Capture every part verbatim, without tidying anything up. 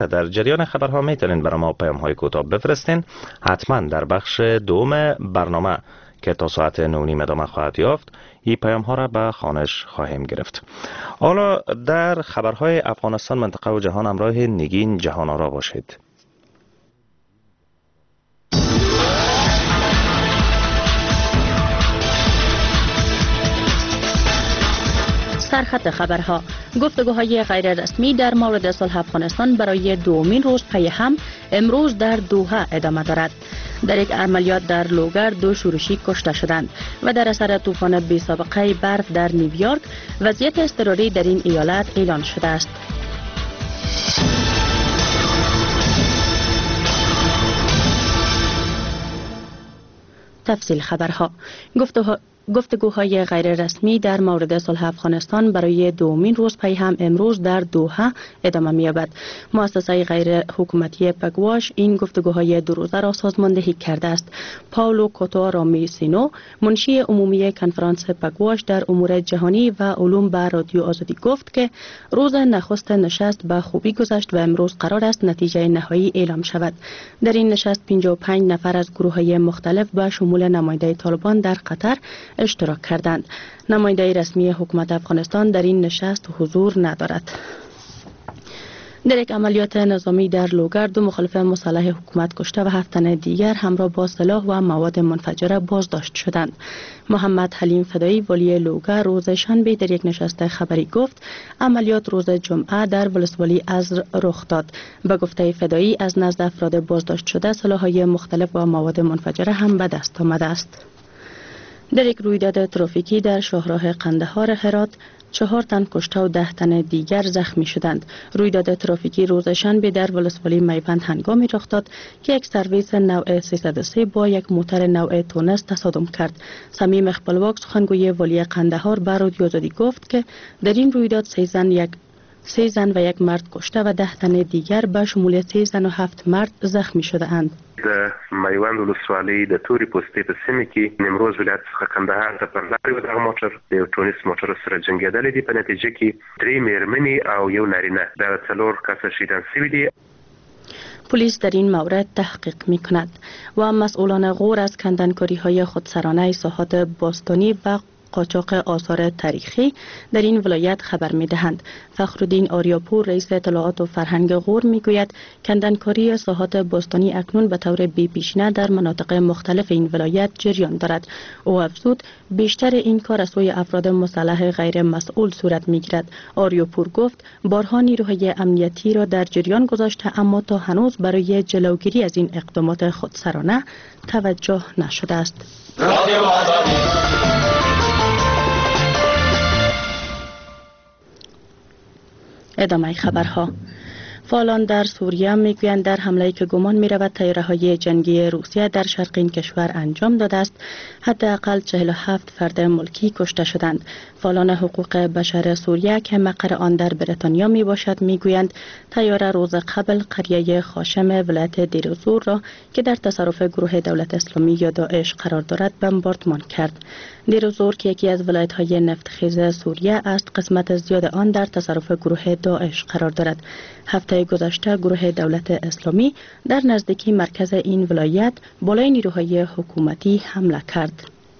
در جریان خبرها میتونین برای ما پیام های کوتاه بفرستین. حتما در بخش دوم برنامه که تا ساعت نه نیم ادامه خواهد یافت این پیام ها را به خوانش خواهیم گرفت. حالا در خبرهای افغانستان، منطقه و جهان همراه نگین جهان آرا باشید. سرخط خبرها. گفتگوهای غیر رسمی در مورد صلح افغانستان برای دومین روز پی هم امروز در دوحه ادامه دارد. در یک عملیات در لوگر دو شورشی کشته شدند و در اثر طوفان بی سابقه برف در نیویورک وضعیت اضطراری در این ایالت اعلان شده است. تفصیل خبرها. گفتگو گفتگوهای غیر رسمی در مورد صلح افغانستان برای دومین روز پی هم امروز در دوحه ادامه می‌یابد. مؤسسه غیر حکومتی پگواش این گفتگوهای دو روزه را سازماندهی کرده است. پاولو کوتو رامیسینو، منشی عمومی کنفرانس پگواش در امور جهانی و علوم، به رادیو آزادی گفت که روز نخست نشست به خوبی گذشت و امروز قرار است نتیجه نهایی اعلام شود. در این نشست پنجاه و پنج نفر از گروه‌های مختلف به شمول نماینده طالبان در قطر اشتراک کردند. نماینده رسمی حکومت افغانستان در این نشست حضور ندارد. در یک عملیات نظامی در لوگر دو مخالف مسلح حکومت کشته و هفت تن دیگر همراه با سلاح و مواد منفجره بازداشت شدند. محمد حلیم فدایی، والی لوگر، روز شنبه در یک نشست خبری گفت عملیات روز جمعه در ولسوالی ازر رخ داد. به گفته فدایی از نزد افراد بازداشت شده سلاح‌های مختلف و مواد منفجره هم به دست آمده است. در یک رویداد ترافیکی در شاهراه قندهار هرات چهار تن کشته و ده تن دیگر زخمی شدند. رویداد ترافیکی روز شنبه در ولسوالی میوند هنگامی رخ داد که یک سرویس نوع سیصد و سه با یک موتر نوع تونس تصادم کرد. صمیم اخبالواک، سخنگوی والی قندهار، به رادیو آزادی گفت که در این رویداد سه زن یک سه زن و یک مرد کشته و ده تن دیگر به شمول سه زن و هفت مرد زخمی شده اند. د میوند ولسوالۍ د تورې پوستې په سیمه کې نیمروز ولایت څخه کندهار ته پر لارې و دغه موټر د یو ټونس موټر سره جنګېدلی دي. په نتیجه کې درې میرمنې او یو نارینه د څلور کسه شهیدان شوي دي. پلیس در این مورد تحقیق می کند و مسئولان غور از کندنکاری های خودسرانه ساحات باستانی و قاچاق آثار تاریخی در این ولایت خبر می دهند. فخرالدین آریاپور، رئیس اطلاعات و فرهنگ غور، می گوید کندنکاری ساحات باستانی اکنون به طور بی پیشینه در مناطق مختلف این ولایت جریان دارد. او افزود بیشتر این کار از سوی افراد مسلح غیر مسئول صورت می گیرد. آریاپور گفت بارها نیروهای امنیتی را در جریان گذاشته اما تا هنوز برای جلوگیری از این اقدامات خودسرانه توجه نشده است. ادامه خبرها. فعالان در سوریه میگویند در حمله‌ای که گمان می‌رود طیاره‌های جنگی روسیه در شرق این کشور انجام داده است، حداقل چهل و هفت فرد ملکی کشته شدند. فعالان حقوق بشر سوریه که مقر آن در بریتانیا میباشد میگویند طیاره روز قبل قریه خاشم ولایت دیرزور را که در تصرف گروه دولت اسلامی یا داعش قرار دارد بمباردمان کرد. دیرزور که یکی از ولایت‌های نفتخیز سوریه است، قسمت زیاد آن در تصرف گروه داعش قرار دارد. هفته گذشته گروه دولت اسلامی در نزدیکی مرکز این ولایت بالای نیروهای حکومتی حمله کرد.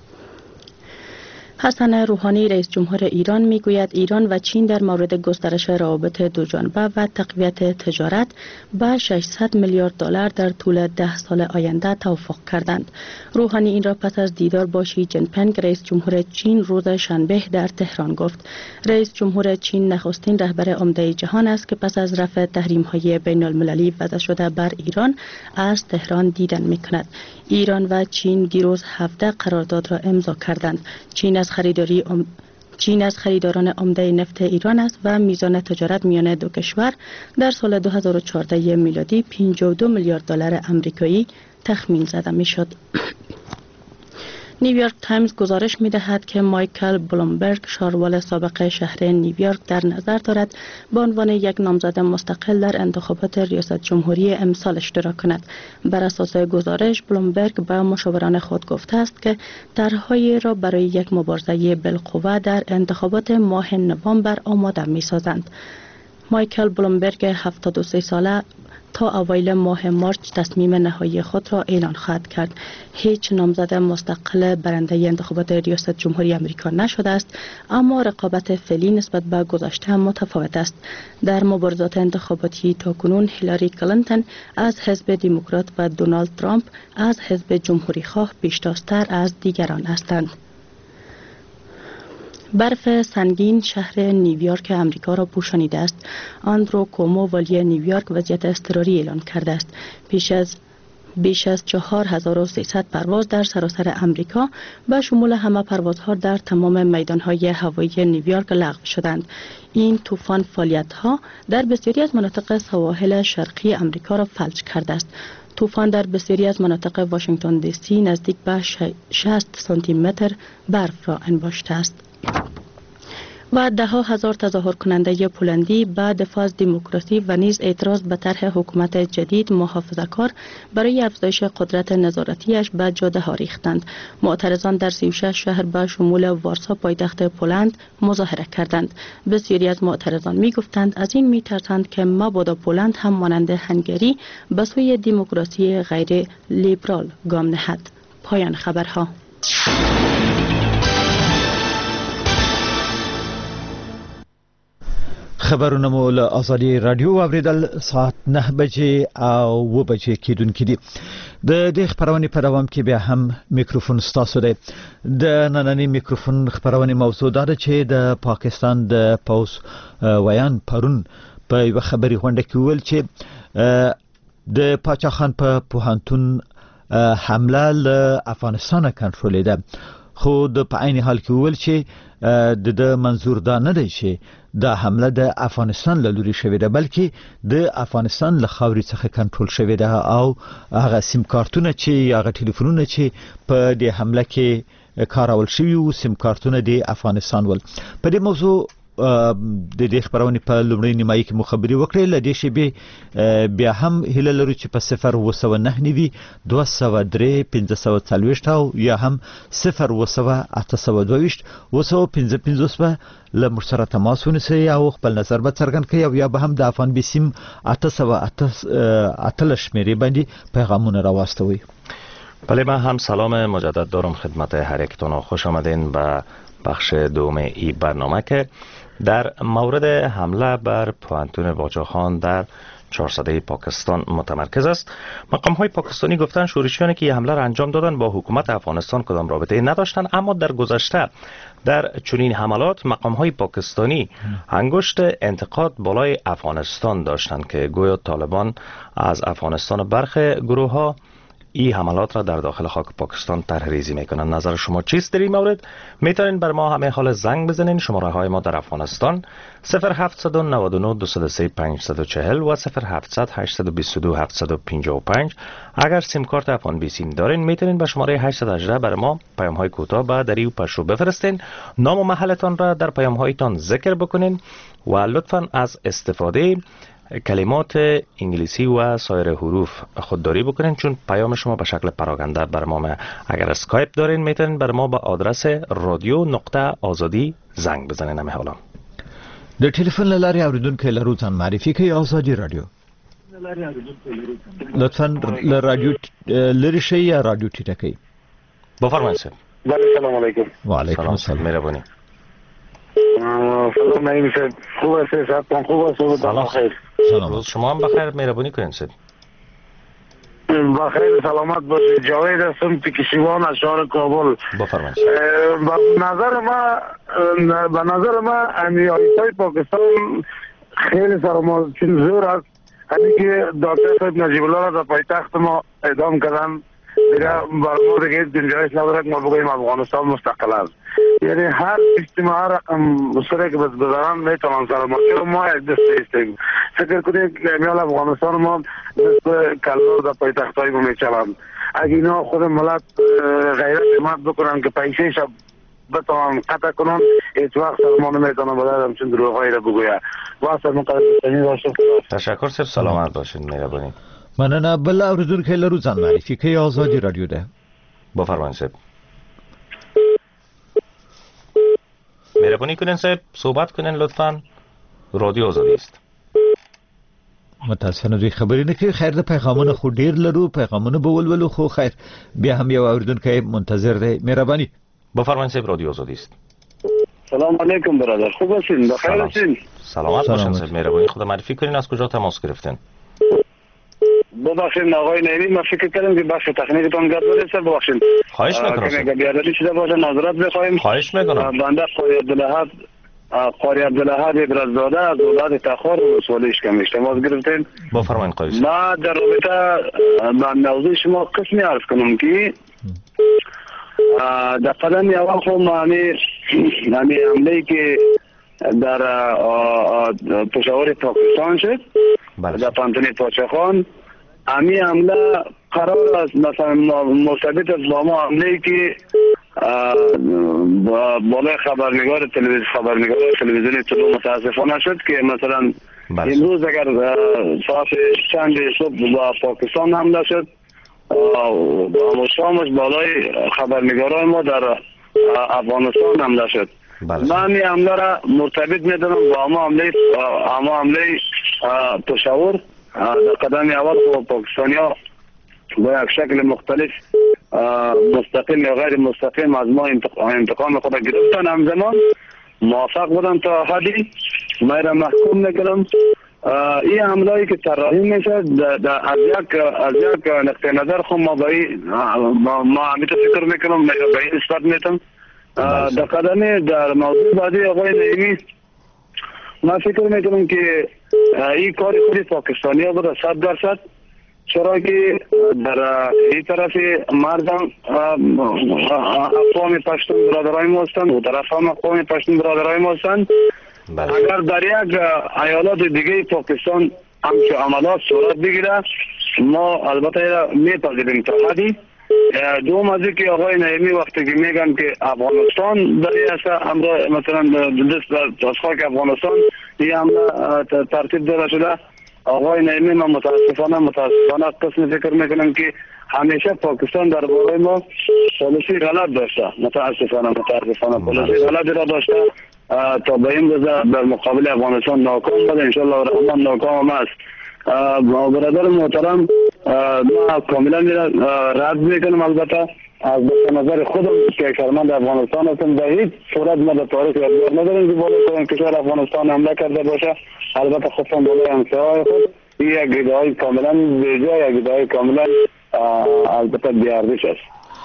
حسن روحانی، رئیس جمهور ایران، میگوید ایران و چین در مورد گسترش روابط دوجانبه و تقویت تجارت با ششصد میلیارد دلار در طول ده سال آینده توافق کردند. روحانی این را پس از دیدار با شی جین پینگ، رئیس جمهور چین، روز شنبه در تهران گفت. رئیس جمهور چین نخستین رهبر عمده جهان است که پس از رفع تحریم‌های بین المللی وضع شده بر ایران از تهران دیدن می‌کند. ایران و چین دیروز هفده قرارداد را امضا کردند. چین از خریداری ام... چین از خریداران عمده نفت ایران است و میزان تجارت میان دو کشور در سال دو هزار و چهارده میلادی پنجاه و دو میلیارد دلار آمریکایی تخمین زده میشد. نیویورک تایمز گزارش می دهد که مایکل بلومبرگ، شاروال سابق شهر نیویورک، در نظر دارد به عنوان یک نامزد مستقل در انتخابات ریاست جمهوری امسال اشتراک کند. بر اساس گزارش بلومبرگ به مشاوران خود گفته است که طرح‌هایی را برای یک مبارزه بالقوه در انتخابات ماه نوامبر آماده می سازند. مایکل بلومبرگ هفتاد و سه ساله تا اوایل ماه مارچ تصمیم نهایی خود را اعلان خواهد کرد. هیچ نامزد مستقل برنده انتخابات ریاست جمهوری آمریکا نشده است، اما رقابت فعلی نسبت به گذشته متفاوت است. در مبارزات انتخاباتی تاکنون هیلاری کلینتون از حزب دموکرات و دونالد ترامپ از حزب جمهوری خواه پیشتازتر از دیگران هستند. برف سنگین شهر نیویورک امریکا را پوشانیده است. آندرو کومو والی نیویورک وضعیت اضطراری اعلان کرده است. پیش از بیش از چهار هزار و سیصد پرواز در سراسر امریکا به شمول همه پروازها در تمام میدانهای هوایی نیویورک لغو شدند. این طوفان فعالیت‌ها در بسیاری از مناطق سواحل شرقی امریکا را فلج کرده است. طوفان در بسیاری از مناطق واشنگتن دی سی نزدیک به شصت سانتی متر برف را انباشته است. و ده ها هزار تظاهر کننده پولندی به دفاع از دموکراسی و نیز اعتراض به طرح حکومت جدید محافظه‌کار برای افزایش قدرت نظارتیش به جاده ها ریختند. معترضان در سی و شش شهر به شمول وارسا پایتخت پولند مظاهره کردند. بسیاری از معترضان می گفتند از این می ترسند که مبادا پولند هم مانند هنگری به سوی دموکراسی غیر لیبرال گام نهد. پایان خبرها. خبرونه مو له آزادي رادیو اوریدل ساعت نه بجې او و بجې کېدونکې دي. د دې خبرونې په دوام کې بیا هم میکروفون ستاسو دی. د نننۍ میکروفون خبرونې موضوع دا ده چې د پاکستان د پوز ویان پرون په یو خبري غونډه کې ویل چې د پاچا خان په پوهنتون حمله له افغانستان کنټرول ده، خو د په عین حال کې ویل چې د منظور دا نه دی چې دا حمله د افغانستان له لوري شوې ده، بلکې د افغانستان له خاورې څخه کنټرول شوې ده او هغه سیم کارتونه چې هغه ټلیفونونه چې په دې حمله کې کارول شوي وو سیم کارتونه د افغانستان ول. په دې موضوع د دې خبرونې په لومړۍ نیمایي کې مو خبرې وکړې. له دې شیبې بیا هم هیله لرو چې په صفر اوه سوه نهه نوي دوه سوه درې پنځه سوه څلوېښت او یا هم صفر اوه سوه اته سوه دوه ویشت اوه سوه پنځه پنځوس به له موږ سره تماس ونیسئ او خپل نظر به څرګند کړئ او یا به هم د افغان بي سیم اته سوه اتلس شمېرې باندې پیغامونه راواستوئ. بله، من هم سلام مجدد دارم خدمت هر یکتون و خوش آمدین به بخش دوم ای برنامه که در مورد حمله بر پوهنتون باچا خان در چهارصده پاکستان متمرکز است. مقام های پاکستانی گفتند شورشیانی که این حمله را انجام دادند با حکومت افغانستان کدام رابطه نداشتند، اما در گذشته در چنین حملات مقام های پاکستانی انگشت انتقاد بالای افغانستان داشتند که گویا طالبان از افغانستان برخی گروه ها این حملات را در داخل خاک پاکستان طرح‌ریزی میکنن. نظر شما چیست در این مورد؟ میتونین بر ما همه حال زنگ بزنین. شماره های ما در افغانستان صفر هفت نه نه دو صفر سه پنج چهار صفر و صفر هفت هشت دو دو هفت پنج پنج. اگر سیم کارت افغان بی سیم دارین میتونین به شماره هشت یک هشت بر ما پیام های کوتاه به دری و پشو بفرستین. نام و محلتان را در پیام هایتان ذکر بکنین و لطفاً از استفاده کلمات انگلیسی و سایر حروف خودداری بکنین، چون پیام شما به شکل پراکنده بر ما می. اگر اسکایپ دارین میتونین بر ما به آدرس رادیو نقطه آزادی زنگ بزنین. همه حالا د ټلیفون له لارې اوریدونکو لرو ځان معرفي کوي. آزادي رادیو لطفا له رادیو لرې شئ یا رادیو ټیټه کړئ. بفرمایئ. سلام علیکم. و علیکم السلام. مهربانی. سلام نعیم صاحب، خوب هستید؟ صحتتون خوب است؟ سلام خیر. روز شما هم بخیر. مهربانی کنید صاحب. بخیر سلامت باشید. جاوید هستم، تکشیوان از شهر کابل. بفرمایید. به نظر ما به نظر ما امیرهای پاکستان خیلی سرمایه زور است. همین که دکتر صاحب نجیب الله را در پایتخت ما اعدام کردن دیگه بر ما دیگه گنجایش نداره که ما بگوییم افغانستان مستقل است. یعنی هر اجتماع هر رقم سره که بزنن میتونن سرمایه ما یک دسته ایستیم. فکر کنید که امیال افغانستان ما مثل کلار در پایتختای ما میچلند. اگه اینا خود ملت غیرت حمایت بکنن که پیشهش بتوان قطع کنن، هیچ وقت سرمانه میتونن بدن همچون دروغایی را بگوید. واسه مقدسانی داشتم. تشکر صاحب، سلامت باشید. مهربانی. مننه. بل اوریدونکو لرو ځان معرفي کوي. آزادي رادیو ده. بفرمایید صاحب. مهربانی کنین صاحب صحبت کنین لطفاً. رادیو آزادی است. متاسفانه دوی خبرې نه کوي. خیر د پیغامونه خو ډیر لرو، پیغامونه به ولولو، خو خیر بیا هم یو اوریدونکی منتظر دی. مهرباني بفرمایید صاحب، رادیو آزادی است. سلام علیکم برادر، خوب هستین؟ بخیر هستین؟ سلامت باشین صاحب، مهربانی خود معرفی کنین از کجا تماس گرفتین؟ ببخشید آقای نعیمی، من فکر کردم که بخش تکنیکتون گپ داره. ببخشید. خواهش میکنم. اگه بیادبی شده باشه معذرت بخوایم. خواهش میکنم. بنده قاری عبدالوهاب قاری عبدالوهاب ابرزاده از اولاد تخار ولسوالیش کمیش تماس گرفتین. بفرمایید قایص. ما در رابطه با موضوع شما قسمی عرض کنم که در قدم اول خو معنی نمی عملی که در پشاور پاکستان شد در پانتونی پاچخان، امی عمله قرار است مثلا مرتبط است با ما عملی که بالای خبرنگار تلویزیون خبرنگار تلویزیونی طلوع متاسفانه شد که مثلا امروز اگر ساعت چند صبح با پاکستان حمله شد و شامش بالای خبرنگارای ما در افغانستان حمله شد. من این حمله را مرتبط میدونم با اما حمله اما حمله پشاور در قدم اول خود پاکستانی ها با یک شکل مختلف مستقیم یا غیر مستقیم از ما انتقام خود گرفتن. همزمان موافق بودن تا حدی من را محکوم میکنم. این حمله‌ای که طراحی میشه از یک از یک نقطه نظر خود ما به ما همیشه فکر میکنم به این نسبت میتم. در قدم در موضوع بعدی آقای نعیمی من فکر میکنم که این کار خود پاکستانی ها بود صد درصد، چرا که در این طرف مردم اقوام پشتون برادرای ما هستند و طرف هم اقوام پشتون برادرای ما هستند. اگر در یک ایالات دیگه پاکستان همچه عملات صورت بگیره ما البته میپذیریم تا حدی. دوم از که آقای نعیمی وقتی که میگن که افغانستان داری است امرا مثلا دست از خاک افغانستان این حمله ترتیب داده شده، آقای نعیمی من متاسفانه متاسفانه قسم فکر میکنم که همیشه پاکستان در باره ما پالیسی غلط داشته. متاسفانه متاسفانه پالیسی غلطی را داشته تا به این روز در مقابل افغانستان ناکام بوده. انشالله رحمان ناکام است. برادر محترم ما کاملا رد میکنم البته از نظر خودم که شرمنده افغانستان هستم. در هیچ صورت ما در تاریخ یادگار نداریم که بالای کشور افغانستان حمله کرده باشه. البته خودم بالای همسایه‌های خود این یک ادعای کاملا بی‌جا، یک ادعای کاملا البته بی‌ارزش است.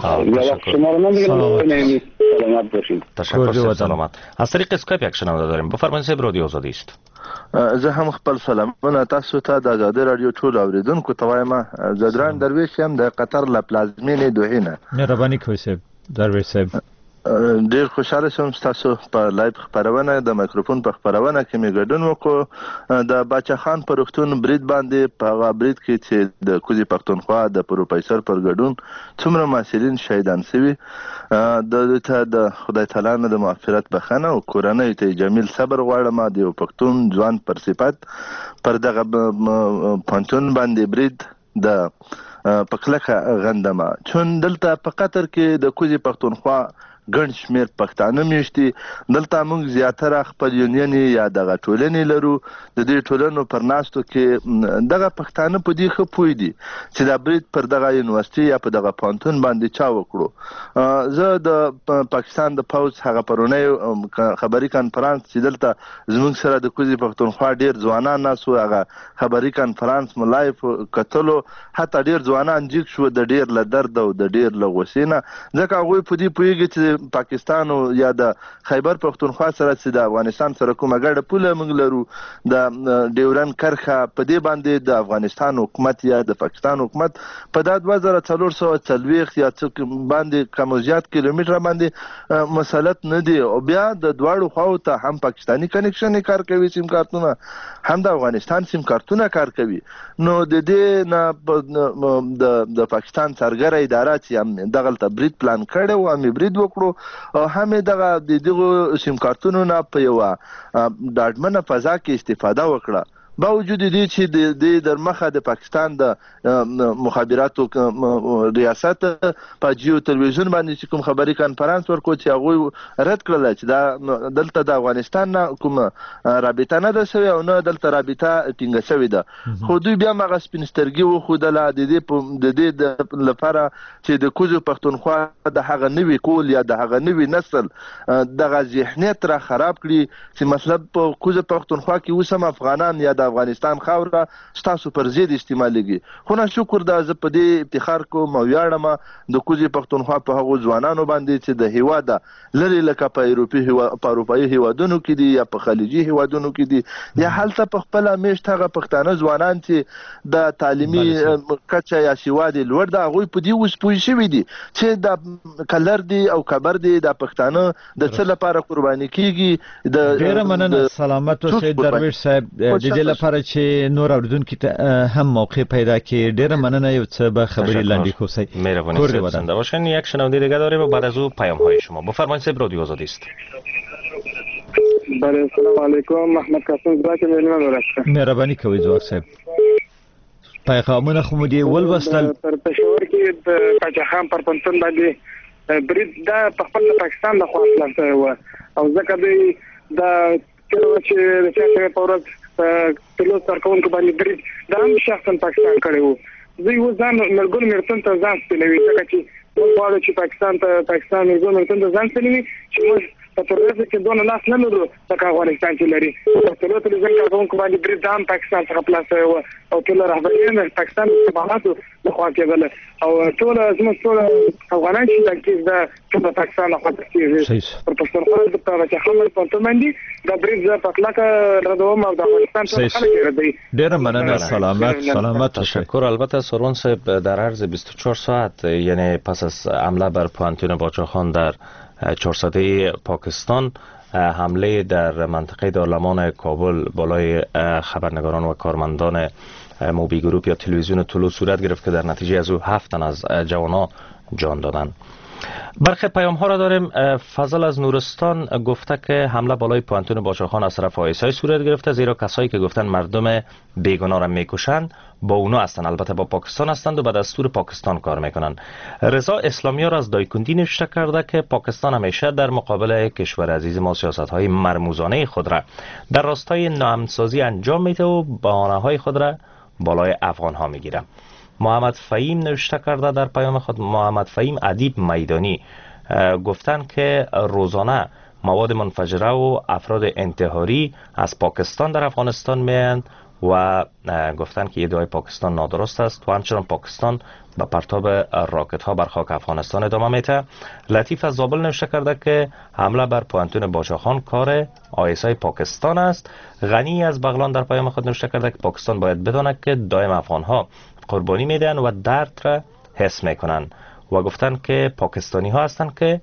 تشکر سلامت. از طریق اسکایپ یک شنونده داریم. بفرمایید صاحب، رادیو آزادی است. زه هم خپل سلامونه تاسو ته د آزادي رادیو ټول اوریدونکو ته وایم. زدران درویش هم د قطر له پلازمینې دوحې نه. مهرباني کوئ صاحب درویش صاحب. ډیر خوشاله شوم تاسو په لایو خبرونه د مایکروفون په خبرونه کې می ګډون وکړو. د باچا خان په روغتون برید باندې په هغه برید کې چې د کوزي پښتونخوا د پروفیسور پر ګډون څومره مسؤلین شهیدان شوي، د ته د خدای تعالی نه د مغفرت بخښنه او کورنۍ ته جمیل صبر غواړم. د یو پښتون ځوان پر صفت پر دغه پانتون باندې برید د پکلکه غندمه چون دلته په قطر کې د کوزي پښتونخوا ګڼ شمېر پښتانه میشتي. دلته موږ زیاتره خپل یونین یا دغه ټولنې لرو. د دې ټولنو پر ناستو کې دغه پښتانه په دې ښه پوه دي چې دا برید پر دغه یونیورسټي یا په دغه پانتون باندې چا وکړو. زه د پاکستان د پوځ هغه پرونی خبري کانفرانس چې دلته زموږ سره د کوزي پښتونخوا ډېر ځوانان ناست وو، هغه خبري کانفرانس مو لایف کتلو. حتی ډېر ځوانان جګ شوه د ډېر له درد او د ډېر له غوسې نه، ځکه هغوی په دې پوهېږي چې پاکستان او یا د خیبر پښتونخوا سره چې د افغانستان سره کومه ګډه پوله موږ لرو، د ډیورن کرښه په دې باندې د افغانستان حکومت یا د پاکستان حکومت په دا دوه زره څلور سوه څلوېښت یا څه باندې کم او زیات کیلومتره باندې مسلط نه دی. او بیا د دواړو خواو ته هم پاکستاني کنیکشن کار کوي، سیم کارتونه، هم د افغانستان سیم کارتونه کار کوي. نو د دې نه د پاکستان څرګره اداره چې هم دغلته برید پلان کړی و، هم برید وکړو او هم دغه د دغه سیم کارتونو نه په یوه ډاډمنه فضا کې استفاده وکړه. با وجود دې چې د در مخه د پاکستان د مخابراتو ریاست په جیو تلویزیون باندې چې کوم خبري کانفرنس ورکړ چې هغه رد کړل چې دا دلته د افغانستان نه کوم رابطه نه ده شوې او نه دلته رابطه ټینګه شوې ده خو دوی بیا مغه سپینسترګي وښودله د دې د دې لپاره چې د کوزو پښتونخوا د هغه نوي کول یا د هغه نوي نسل دغه ذهنیت را خراب کړي چې مطلب په کوزو پښتونخوا کې اوس هم افغانان یا د افغانستان خاوره ستاسو پر ضد استعمالېږي خو نه شکر دا زه په دې افتخار کوم او ویاړم د کوزو پښتونخوا په هغو ځوانانو باندې چې د هیواده لري لکه په اروپي په اروپایي هیوادونو کې دي یا په خلیجي هیوادونو کې دي یا هلته په خپل میشت هغه پښتانه ځوانان چې د تعلیمي کچه یا سواد لوړ ده هغوی په دې اوس پوه شوي دي چې د کلر دي او کبر دي د پښتانه د څه لپاره قرباني کیږي د ډیره مننه سلامت اوسئ درویش صاحب د دې لپاره چې نور اوریدونکو ته هم موقع پیدا کړي ډیره مننه یو څه به خبری لنډی کوسئ مهربانی زنده باشین. یک شنونده دیگه داریم و بعد از او پیام های شما. بفرمایید صاحب رادیو آزادی است. بله سلام علیکم محمد قاسم زاک مهربانی ورسته مهربانی کوي زوار صاحب پیغامونه خو مو دی ولوستل پر پېښور کې د پاچاخان پر پنځون باندې برید دا په خپل پاکستان د خواصله سره و او ځکه دوی د کله چې د چاته په ورځ په لوستر کوونکو باندې برید دا هم شخصا پاکستان کړی و دوی و ځان ملګرو مرتن ته ځان سپینوي ځکه چې موږ غواړو چې پاکستان ته پاکستان ملګرو مرتن ته ځان سپینوي چې موږ په ترڅ کې دونه لاس نه لرو لکه افغانستان چې لري په ټولو تلویزیون کوونکو باندې برید دام پاکستان څخه پلاس و او ټول رهبران پاکستان د استخباراتو لخوا کېدل او ټول زموږ ټول افغانان چې د کیس د ټول پاکستان لخوا کېږي پر پښتونخوا د پاچاخان په توګه باندې د برید په اطلاق ردوم او د افغانستان څخه خلک ردی ډیر مننه سلامت سلامت تشکر. البته سروان صاحب در عرض بیست و چهار ساعت یعنی پس از حمله بر پوانتون باچاخان در چهارصده پاکستان حمله در منطقه دارالمان کابل بالای خبرنگاران و کارمندان موبی گروپ یا تلویزیون طلوع صورت گرفت که در نتیجه از او هفت تن از جوانان جان دادند. برخی پیام ها را داریم. فضل از نورستان گفته که حمله بالای پوانتون باچاخان از طرف آیسای صورت گرفته زیرا کسایی که گفتن مردم بیگناه را میکشند با اونا هستند، البته با پاکستان هستند و به دستور پاکستان کار میکنند. رضا اسلامیار از دایکندی نوشته کرده که پاکستان همیشه در مقابل کشور عزیز ما سیاست های مرموزانه خود را در راستای ناامن‌سازی انجام میده و بهانه های خود را بالای افغان ها میگیره. محمد فهیم نوشته کرده در پیام خود. محمد فهیم ادیب میدانی گفتن که روزانه مواد منفجره و افراد انتحاری از پاکستان در افغانستان میاند و گفتن که ادعای پاکستان نادرست است و همچنان پاکستان به پرتاب راکت ها بر خاک افغانستان ادامه میده. لطیف از زابل نوشته کرده که حمله بر پوانتون باچاخان کار آیسای پاکستان است. غنی از بغلان در پیام خود نوشته کرده که پاکستان باید بداند که دائم افغان ها قربانی میدن و درد را حس میکنن و گفتن که پاکستانی ها هستند که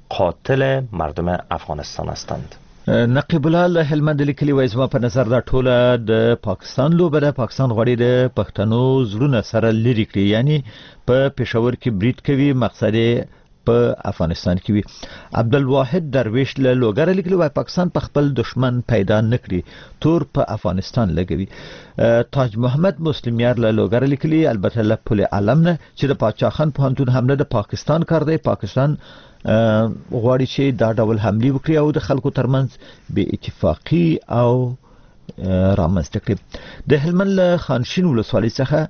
قاتل مردم افغانستان هستند. نقیب الله له هلمند لیکلي وایي زما په نظر دا ټوله د پاکستان لوبه ده. پاکستان غواړي د پښتنو زړونه سره لري کړي، یعنی په پېښور کې برید کوي، مقصد په افغانستان کې وي. عبدالواحد درویش له لوګر لیکلي وایي پاکستان په خپل دشمن پیدا نکړي، تور په افغانستان لګوي. تاج محمد مسلمیار له لوګر لیکلي البته له پل علم نه چې د پاچاخان پوهنتون حمله د پاکستان کار دی، پاکستان غواړي چې دا ډول حملې وکړي او د خلکو ترمنځ بې اتفاقي او رامنځته کړي. د هلمند له خانشین ولسوالۍ څخه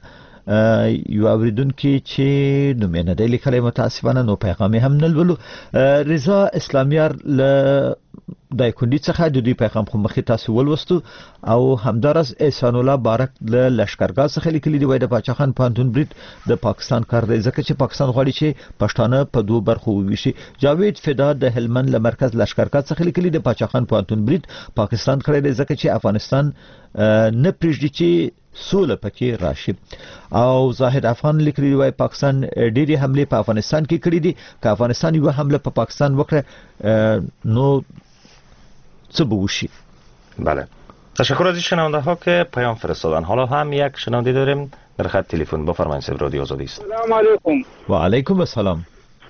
یو اوریدونکي چې نوم یې نه دی لیکلی متاسفانه نو پیغام هم نه لولو. رضا اسلامیار له دایکندي څخه د دوی پیغام خو مخکې تاسو ولوستو او همدارس احسان الله بارک له لشکرګاه څخه لیکلي دی وایي د پاچاخان پوهنتون برید د پاکستان کار دی ځکه چې پاکستان غواړي چې پښتانه په دوه برخو وویشي. جاوید فدا د هلمند له مرکز لشکرګاه څخه لیکلي د پاچاخان پوهنتون برید پاکستان کړی دی ځکه چې افغانستان نه پرېږدي چې سوله پکې راشي. او زاهد افغان لیکلي وایي پاکستان ډېرې حملې په افغانستان کې کړې دي، که افغانستان یو حمله په پاکستان وکړه نو څه به وشي. بله تشکر از این شنونده ها که پیام فرستادن. حالا هم یک شنونده داریم در خط تلفن. بفرمایید صاحب رادیو آزادی است. سلام علیکم. و علیکم السلام.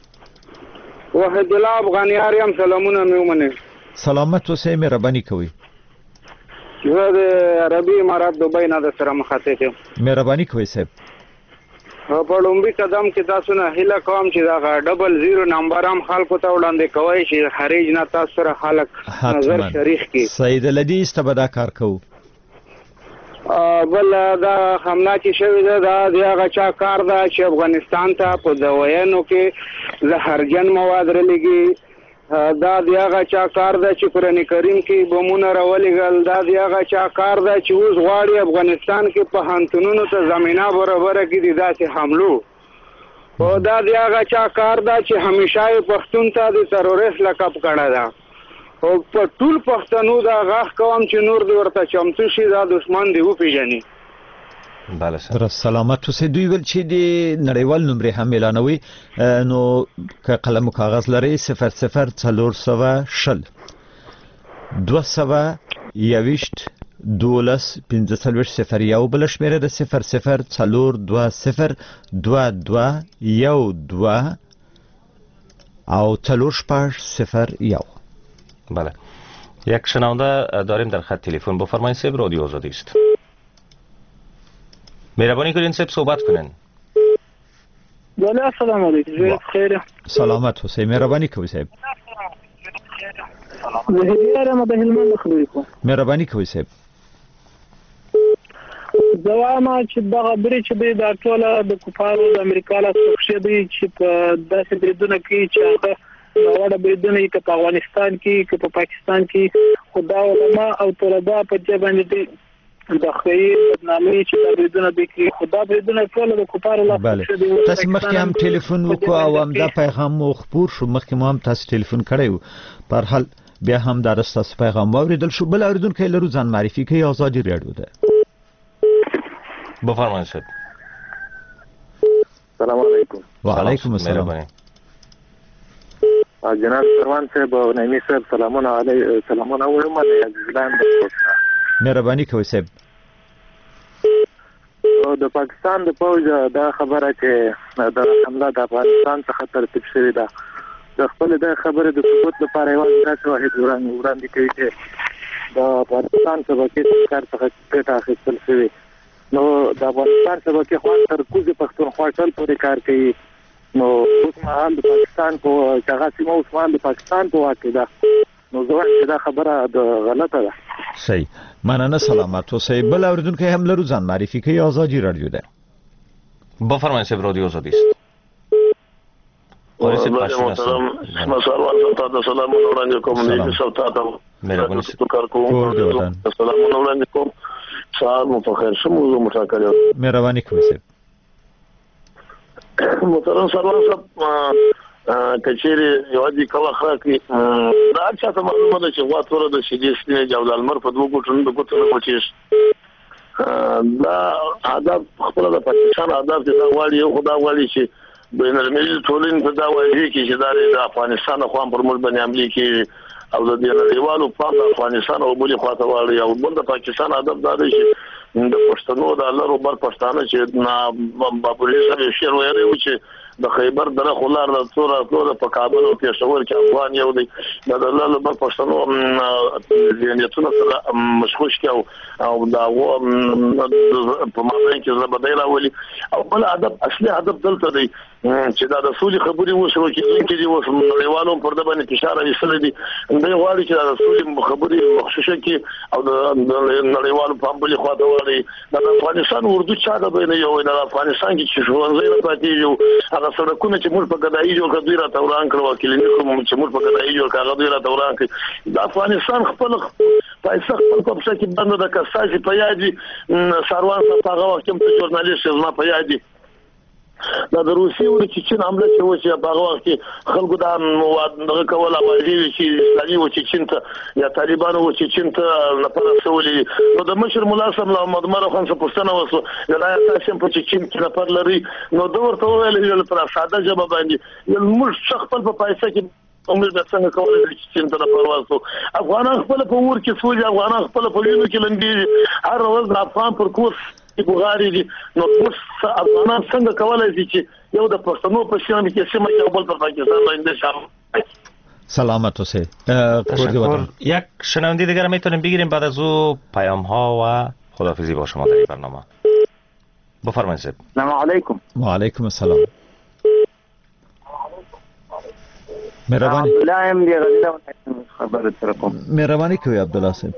وحید الله افغانیاری هم سلامونه میومنه. سلامت اوسئ، مهرباني کوئ. زه د عربي امارات دوبۍ نه د سره مخاطب یم. مهرباني کوئ صاحب. په لومړي قدم کې تاسو نه هیله کوم چې دا ډبل زیرو نمبر هم خلکو ته وړاندې کوئ چې خارج نه تاسو سره خلک نظر شریک کړي. سید الدی استبدا کار کوو. بل دا حمله چې شوې ده دا د هغه چا کار ده چې افغانستان ته په دوايانو کې زهرجن مواد رلېږي. دا د هغه چا کار ده چې قرآن کریم کې بمونه راولېږل. دا د هغه چا کار ده چې اوس غواړي افغانستان کې پوهنتونونو ته زمینه برابره کړي د داسې حملو. او دا د هغه چا کار ده چې همیشه یې پښتون ته د تروریست لقب کړی ده. او په ټول پښتنو دا غاښ کوم چې نور دی ورته چمتو شي دا دشمن دی وپېژني. بله سر سلامت اوسئ. دوی ویل چې د نړیوال نمرې هم اعلانوي، نو که قلم او کاغذ لري صفر صفر څلور سوه شل دوه سوه یویشت دولس پنځه څلوېښت صفر یو بله شمېره د صفر صفر څلور دوه صفر دوه دوه یو دوه او څلور شپږ صفر یو. بله یک شنونده داریم در خط تلفن. بفرمایید صاحب، رادیو آزادی است. مهربانی کنین صاحب صحبت کنین. بله السلام علیکم. زیر خیره. سلامت حسین. مهربانی کوي صاحب. زه هدیه ما د هلمند خبرې کوم. مهربانی کوي صاحب. زما چې دغه بري چې به د ټوله د کفارو د امریکا له څخه دی چې په داسې بریدونه کې چې هغه نوړه بریدونه کې په افغانستان کې کې په پاکستان کې خدا علما او طلبه په دې باندې د خیر بدنامي چې د بریدونه د کې خدا بریدونه ټول د کفارو له څخه دی. تاسو مخکې هم ټلیفون وکړو او هم دا پیغام مو خبر شو. مخکې مو هم تاسو ټلیفون کړی و. په هر حال بیا هم دا تاسو پیغام واوریدل شو. بل اوریدونکو لرو ځان معرفي کوي. آزادي رادیو ده. بفرمایید صاحب. السلام علیکم. و علیکم السلام. جناب سروان صاحب او نعیمی صاحب سلامونه علی سلامونه وایم د ځلان د پوښتنه. مهرباني کوئ صاحب. او د پاکستان د پوځ دا خبره چې د حمله د افغانستان څخه ترتیب شوې ده د خپل د خبره د ثبوت لپاره یو ځای واحد وړاندې کوي چې د پاکستان سبکي سرکار څخه څه اخیستل شوی. نو د افغانستان سبکي خو تر کوزه پښتونخوا ټول پورې کار کوي. نو اوس مهال د پاکستان په هغه سیمه اوس مهال د پاکستان په واکه ده. نو زه وایم چې دا خبره د غلطه ده. صحیح. مننه. سلامت اوسئ. بل اوریدونکو هم لرو ځان معرفي کوي. آزادی رادیو ده. بفرمایید صاحب، رادیو آزادی است. محترم مساروان صاحب ته سلامونه وړاندې کوم. نیمه سوتا ته مهرباني ستو کار کوم. سلامونه وړاندې کوم. سهار مو په خیر. څه موضوع متکرر. مهرباني کوئ صاحب. محترم سروان صاحب کچېری یو دي کله خراکي دا چې ته معلومه ده چې واتوره د شدې سینې جوړ المر په دوه ګوتونو د ګوتونو کوچیش دا آداب خپل د پاکستان آداب ته دا وایي یو خدا وایي چې بین الملل ټولین په دا وایي چې دا د افغانستان خو پر موږ باندې عملي کې او د دې نړیوالو په افغانستان او بلی خواته وایي او د پاکستان آداب دا دی چې د پښتنو د لارو بر پښتانه چې نا بابولې سره شیر وایي چې د خیبر دره خلار د څوره ټول په کابل او پېښور کې افغان یو دی د الله په پښتنو ځینېتونه سره مشغول کیو او دا و په مابین کې زبدای راولي او بل ادب اصلي ادب دلته دی چې دا د سولې خبري وشو کې چې دی وسم نړیوالو پر د باندې اشاره وسل دي دوی غواړي چې د سولې خبري مخصوصه کې او د نړیوالو په بل خواته وایي د افغانستان اردو چا د بین یو د افغانستان کې چې ژوندۍ نه پاتې یو هغه سړکونه چې موږ په ګدایي جوړ کړی را توران کړو کلینیکو چې موږ په ګدایي جوړ کړو را توران کړی د افغانستان خپل پیسې خپل په څه کې باندې د کساجي په یادي ساروان په هغه وخت کې ژورنالیست زما په یادي دا د روسي او د چین حمله چې و چې په هغه وخت کې خلکو دا مواد دغه کول اوازي چې اسلامي و چې چین ته یا طالبانو و چې چین ته لپاره سولې نو د مشر مولا صاحب محمد مر خان څخه پوښتنه وسو دا تاسو په چین کې لپاره لري نو دا ورته ویل چې پر ساده جواب باندې یو موږ شخص په پیسې کې عمر به څنګه کولای چې چین ته پروازو افغانان خپل په ور کې سوځي افغانان خپل په وینو کې لنډي هر ورځ د افغان پر کورس بغاری دي نو اوس افغانان څنګه کولای شي چې یو د پښتنو په سیمه کې سیمه کې بل په پاکستان باندې شامل سلامت باشه. تشکر. یک شنونده دیگر میتونیم بگیریم بعد از او پیام ها و خداحافظی با شما در این برنامه. بفرمایید. سلام علیکم. و علیکم السلام. مهربانی. عبدالله ام دی غزیره خبر ترکم. مهربانی کوي عبدالله صاحب.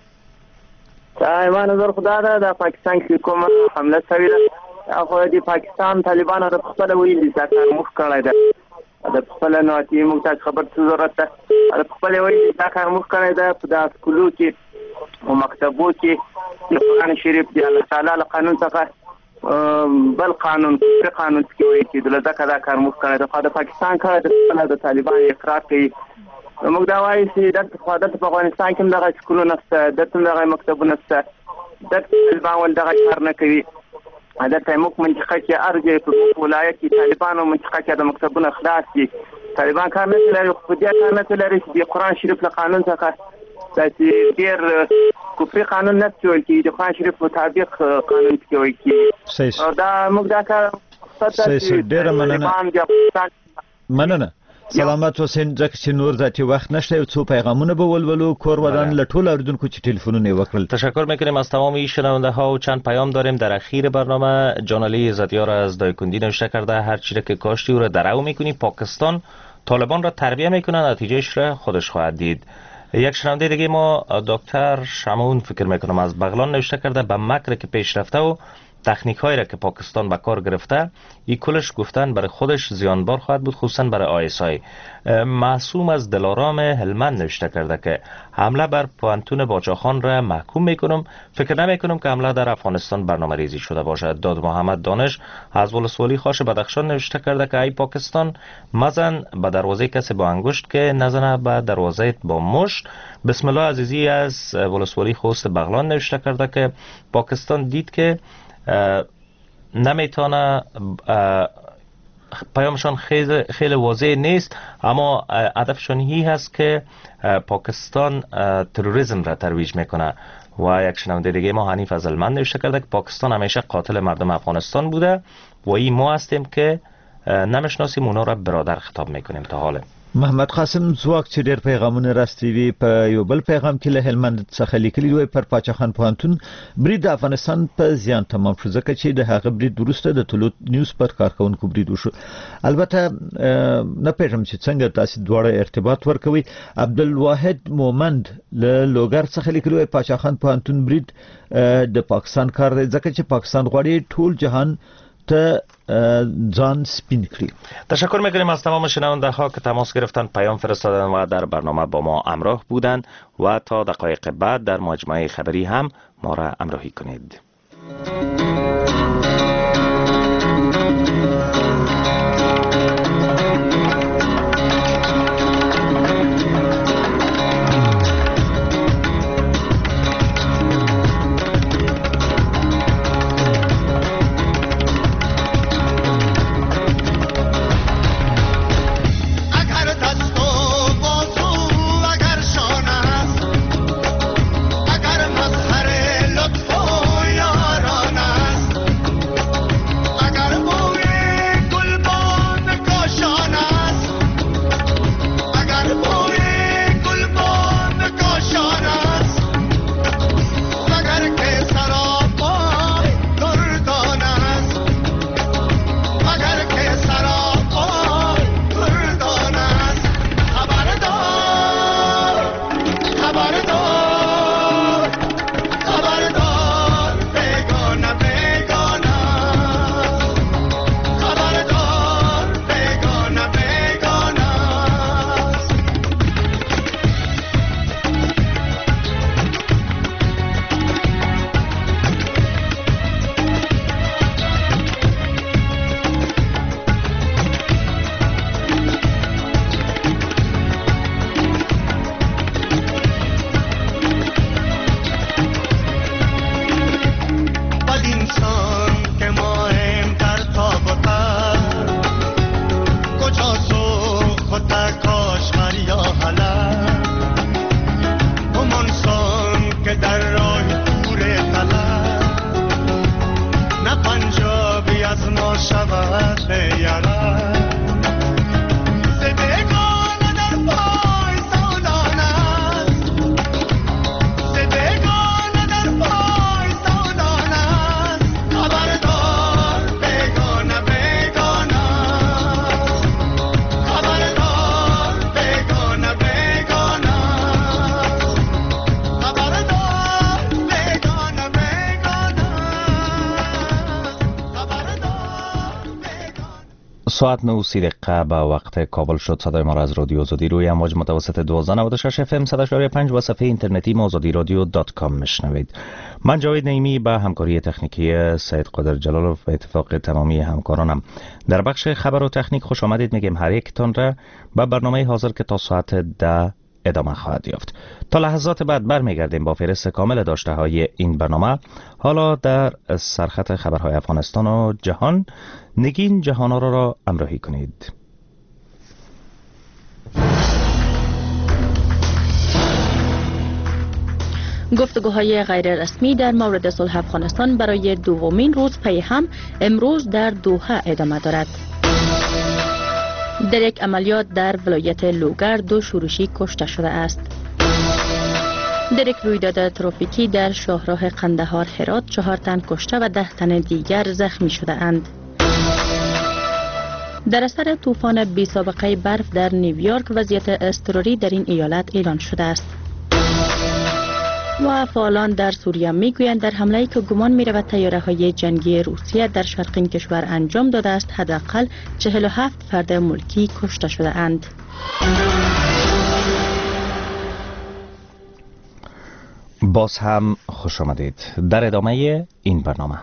ما نظر خدا ده د پاکستان کې کومه حمله شوې ده خو د پاکستان طالبانو د خپل ویلي ځکه مخ کړی ده د خپل نو چې موږ ته خبر څه ضرورت ده د خپل ویلي ځکه مخ کړی ده په د سکولو کې او مکتبو کې د قرآن شریف دی الله تعالی له قانون څخه بل قانون په قانون کې وایي چې د ځکه دا کار مخ کړی ده خو د پاکستان کار د خپل د طالبان اقرار کوي موږ دا وایو چې د خپل په افغانستان کې دغه سکولو نشته د دغه مکتبونه نشته د طالبان ول دغه کار نه کوي دا ته موږ منطقه کې ارجه په ولایت کې طالبان او منطقه کې د مکتبونه خلاص دي طالبان کار نه لري خو دې کار نه لري چې قرآن شریف له قانون څخه چې ډیر کفري قانون نه چول کی د قرآن شریف مطابق قانون کوي کی او دا موږ دا کار صحیح ډیر مننه مننه سلامت حسین ځکه چې نور ذاتي وخت نشته څو پیغامونه به ولولو کور ودان له ټول اردوونکو چې تلفنونه وکړل. تشکر میکنیم از تمام شنونده ها و چند پیام داریم در اخیر برنامه. جانعلی عزتیار از دایکندی نوشته کرده هر چیزی که کاشتی او را درو میکنی پاکستان طالبان را تربیه میکنه نتیجهش را خودش خواهد دید. یک شنونده دیگه ما دکتر شمعون فکر میکنم از بغلان نوشته کرده به مکر که پیش رفته و تکنیک هایی را که پاکستان به کار گرفته این کلش گفتن برای خودش زیانبار خواهد بود خصوصا برای آی اس آی. معصوم از دلارام هلمند نوشته کرده که حمله بر پوانتون باچاخان را محکوم میکنم فکر نمیکنم که حمله در افغانستان برنامه ریزی شده باشد. داد محمد دانش از ولسوالی خاش بدخشان نوشته کرده که ای پاکستان مزن به دروازه کسی با انگشت که نزنه به دروازه با مشت. بسم الله عزیزی از ولسوالی خوست بغلان نوشته کرده که پاکستان دید که نمیتونه پیامشان خیلی خیلی واضح نیست اما هدفشان این هست که پاکستان تروریسم را ترویج میکنه. و یک شنونده دیگه ما حنیف از هلمند نوشته کرده که پاکستان همیشه قاتل مردم افغانستان بوده و این ما هستیم که نمیشناسیم اونا را برادر خطاب میکنیم. تا حالا محمد قاسم زواک چې ډېر پیغامونه راستوي په یو بل پیغام کې له هلمند څخه لیکلي دوی پر پاچاخان پوهنتون برید د افغانستان په زیان تمام شو ځکه چې د هغه برید وروسته د طلوع نیوز پر کارکونکو برید وشو. البته نه پېژنم چې څنګه تاسو دواړه ارتباط ورکوي. عبدالواحد مومند له لوګر څخه لیکلي وي پاچاخان پوهنتون برید د پاکستان کار دی ځکه چې پاکستان غواړي ټول جهان ته جان سپین کړي. تشکر میکنیم از تمام شنونده ها که تماس گرفتن پیام فرستادن و در برنامه با ما همراه بودند و تا دقایق بعد در مجموعه خبری هم ما را همراهی کنید. شود یارا زده کن در پا ساعت نه و سی دقیقه به وقت کابل شد. صدای ما را از رادیو آزادی روی امواج متوسط دوازده نود و شش اف ام صد و شش و پنج و صفحه اینترنتی ما آزادی رادیو دات کام میشنوید. من جاوید نعیمی به همکاری تکنیکی سید قادر جلالوف و اتفاق تمامی همکارانم در بخش خبر و تکنیک خوش آمدید میگیم هر یکتان را به برنامه حاضر که تا ساعت ده ادامه خواهد یافت. تا لحظات بعد برمیگردیم با فهرست کامل داشته های این برنامه. حالا در سرخط خبرهای افغانستان و جهان نگین جهانارا را همراهی کنید. گفتگوهای غیر رسمی در مورد صلح افغانستان برای دومین روز پی هم امروز در دوحه ادامه دارد. در یک عملیات در ولایت لوگر دو شورشی کشته شده است. در یک رویداد ترافیکی در شاهراه قندهار هرات چهار تن کشته و ده تن دیگر زخمی شده اند. در اثر طوفان بی سابقه برف در نیویورک وضعیت اضطراری در این ایالت اعلان شده است. و فعالان در سوریه میگویند در حمله‌ای که گمان می‌رود طیاره‌های جنگی روسیه در شرق این کشور انجام داده است حداقل چهل و هفت فرد ملکی کشته شده اند. باز هم خوش آمدید در ادامه این برنامه.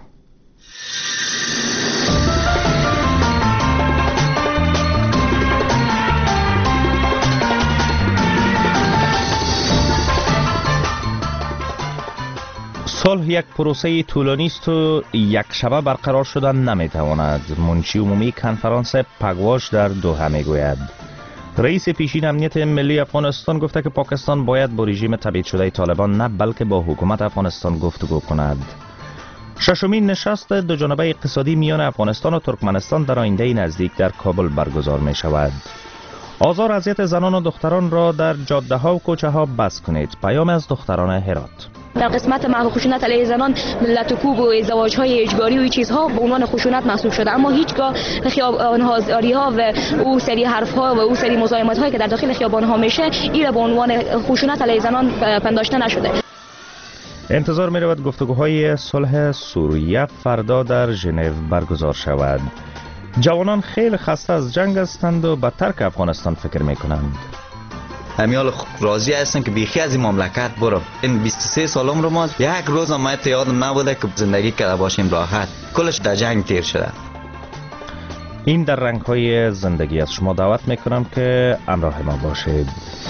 صلح یک پروسه طولانی است و یک شبه برقرار شدن نمیتواند. منشی عمومی کنفرانس پگواش در دوحه میگوید. رئیس پیشین امنیت ملی افغانستان گفته که پاکستان باید با رژیم تبعید شده طالبان نه بلکه با حکومت افغانستان گفتگو کند. ششمین نشست دوجانبه اقتصادی میان افغانستان و ترکمنستان در آینده نزدیک در کابل برگزار می شود. آزار و اذیت زنان و دختران را در جاده ها و کوچه ها بس کنید. پیام از دختران هرات. در قسمت محو خشونت علیه زنان ملت و کوب و ازدواج های اجباری و این چیزها به عنوان خشونت محسوب شده، اما هیچگاه خیابان هازاری ها و او سری حرف ها و او سری مزاحمت هایی که در داخل خیابان ها میشه این به عنوان خشونت علیه زنان پنداشته نشده. انتظار می رود گفتگوهای صلح سوریه فردا در ژنو برگزار شود. جوانان خیلی خسته از جنگ هستند و به ترک افغانستان فکر می کنند. همیال راضی هستن که بیخی از این مملکت برم. این بیست و سه سالم رو ما یک روز هم من یادم نبوده که زندگی کرده باشیم راحت. کلش در جنگ تیر شده. این در رنگ های زندگی از شما دعوت میکنم که همراه ما باشید.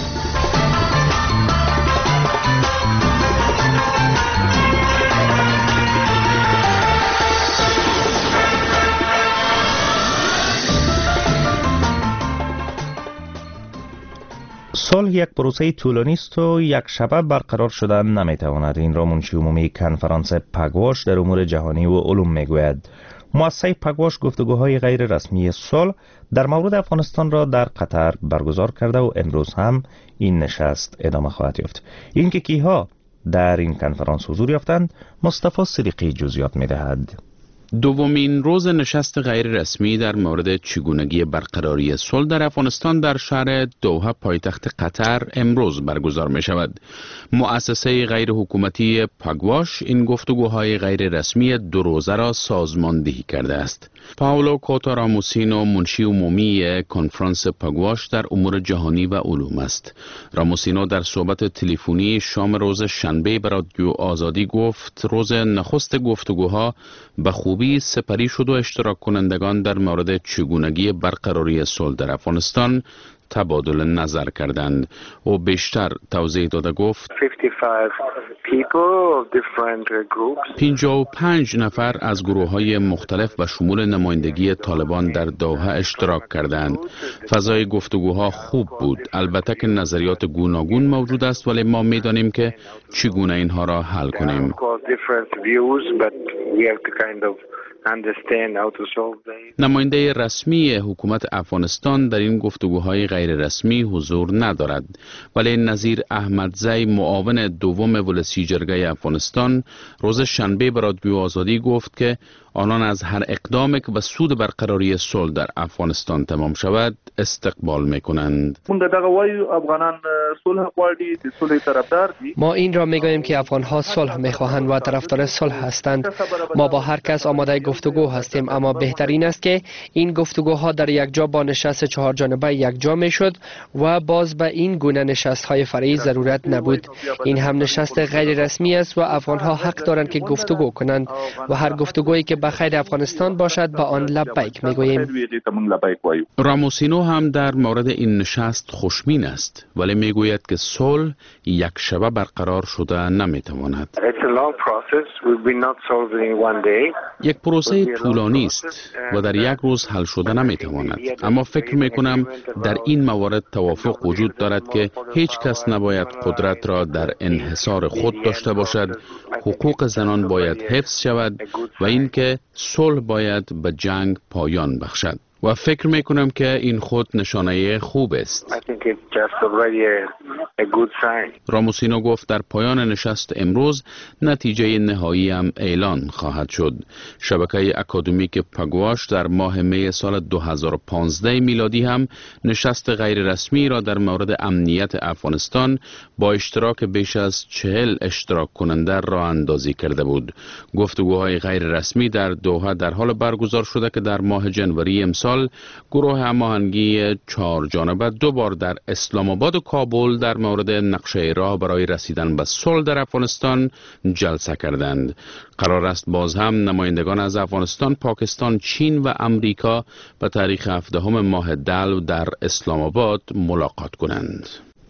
صلح یک پروسه طولانی است و یک شبه برقرار شدن نمیتواند. این را منشی عمومی کنفرانس پگواش در امور جهانی و علوم میگوید. مؤسسه پگواش گفتگوهای غیر رسمی صلح در مورد افغانستان را در قطر برگزار کرده و امروز هم این نشست ادامه خواهد یافت. اینکه کیها در این کنفرانس حضور یافتند مصطفی صدیقی جزئیات میدهد. دومین روز نشست غیر رسمی در مورد چگونگی برقراری صلح در افغانستان در شهر دوحه پایتخت قطر امروز برگزار می شود. مؤسسه غیر حکومتی پگواش این گفتگوهای غیر رسمی دو روزه را سازماندهی کرده است. پاولو کوتاراموسینو منشی عمومی کنفرانس پگواش در امور جهانی و علوم است. راموسینو در صحبت تلفنی شام روز شنبه به رادیو آزادی گفت روز نخست گفتگوها به خوبی سپری شد و اشتراک کنندگان در مورد چگونگی برقراری صلح در افغانستان تبادل نظر کردند. و بیشتر توضیح داده گفت پنجاه و پنج نفر از گروه های مختلف و شمول نمایندگی طالبان در دوحه اشتراک کردند. فضای گفتگوها خوب بود. البته که نظریات گوناگون موجود است ولی ما میدانیم که چگونه اینها را حل کنیم. نماینده رسمی حکومت افغانستان در این گفتگوهای غیر رسمی حضور ندارد، ولی نظیر احمدزی معاون دوم ولسی جرگه افغانستان روز شنبه به رادیو آزادی گفت که آنان از هر اقدامی که به سود برقراری صلح در افغانستان تمام شود استقبال میکنند. ما این را میگوییم که افغانها صلح میخواهند و طرفدار صلح هستند. ما با هر کس آماده گفتگو گفتگو هستیم، اما بهترین است که این گفتگوها در یک جا با نشست چهار جانبه یک جا می شد و باز به این گونه نشست های فرعی ضرورت نبود. این هم نشست غیر رسمی است و افغان ها حق دارند که گفتگو کنند و هر گفتگویی که به خیر افغانستان باشد به آن لبیک می گوییم. راموسینو هم در مورد این نشست خوشبین است، ولی می گوید که صلح یک شبه برقرار شده نمی تواند. یک پروسه طولانی است و در یک روز حل شده نمی تواند، اما فکر می کنم در این موارد توافق وجود دارد که هیچ کس نباید قدرت را در انحصار خود داشته باشد، حقوق زنان باید حفظ شود و اینکه صلح باید به جنگ پایان بخشد. و فکر می کنم که این خود نشانه خوب است. راموسینو گفت در پایان نشست امروز نتیجه نهایی هم اعلان خواهد شد. شبکه اکادمیک پگواش در ماه می سال دو هزار و پانزده میلادی هم نشست غیر رسمی را در مورد امنیت افغانستان با اشتراک بیش از چهل اشتراک کننده راه اندازی کرده بود. گفتگوهای غیر رسمی در دوحه در حال برگزار شده که در ماه جنوری امسال گروه هماهنگی چهار جانبه دو بار در اسلام آباد و کابل در مورد نقشه راه برای رسیدن به صلح در افغانستان جلسه کردند. قرار است باز هم نمایندگان از افغانستان، پاکستان، چین و امریکا به تاریخ هفدهم ماه دلو در اسلام آباد ملاقات کنند.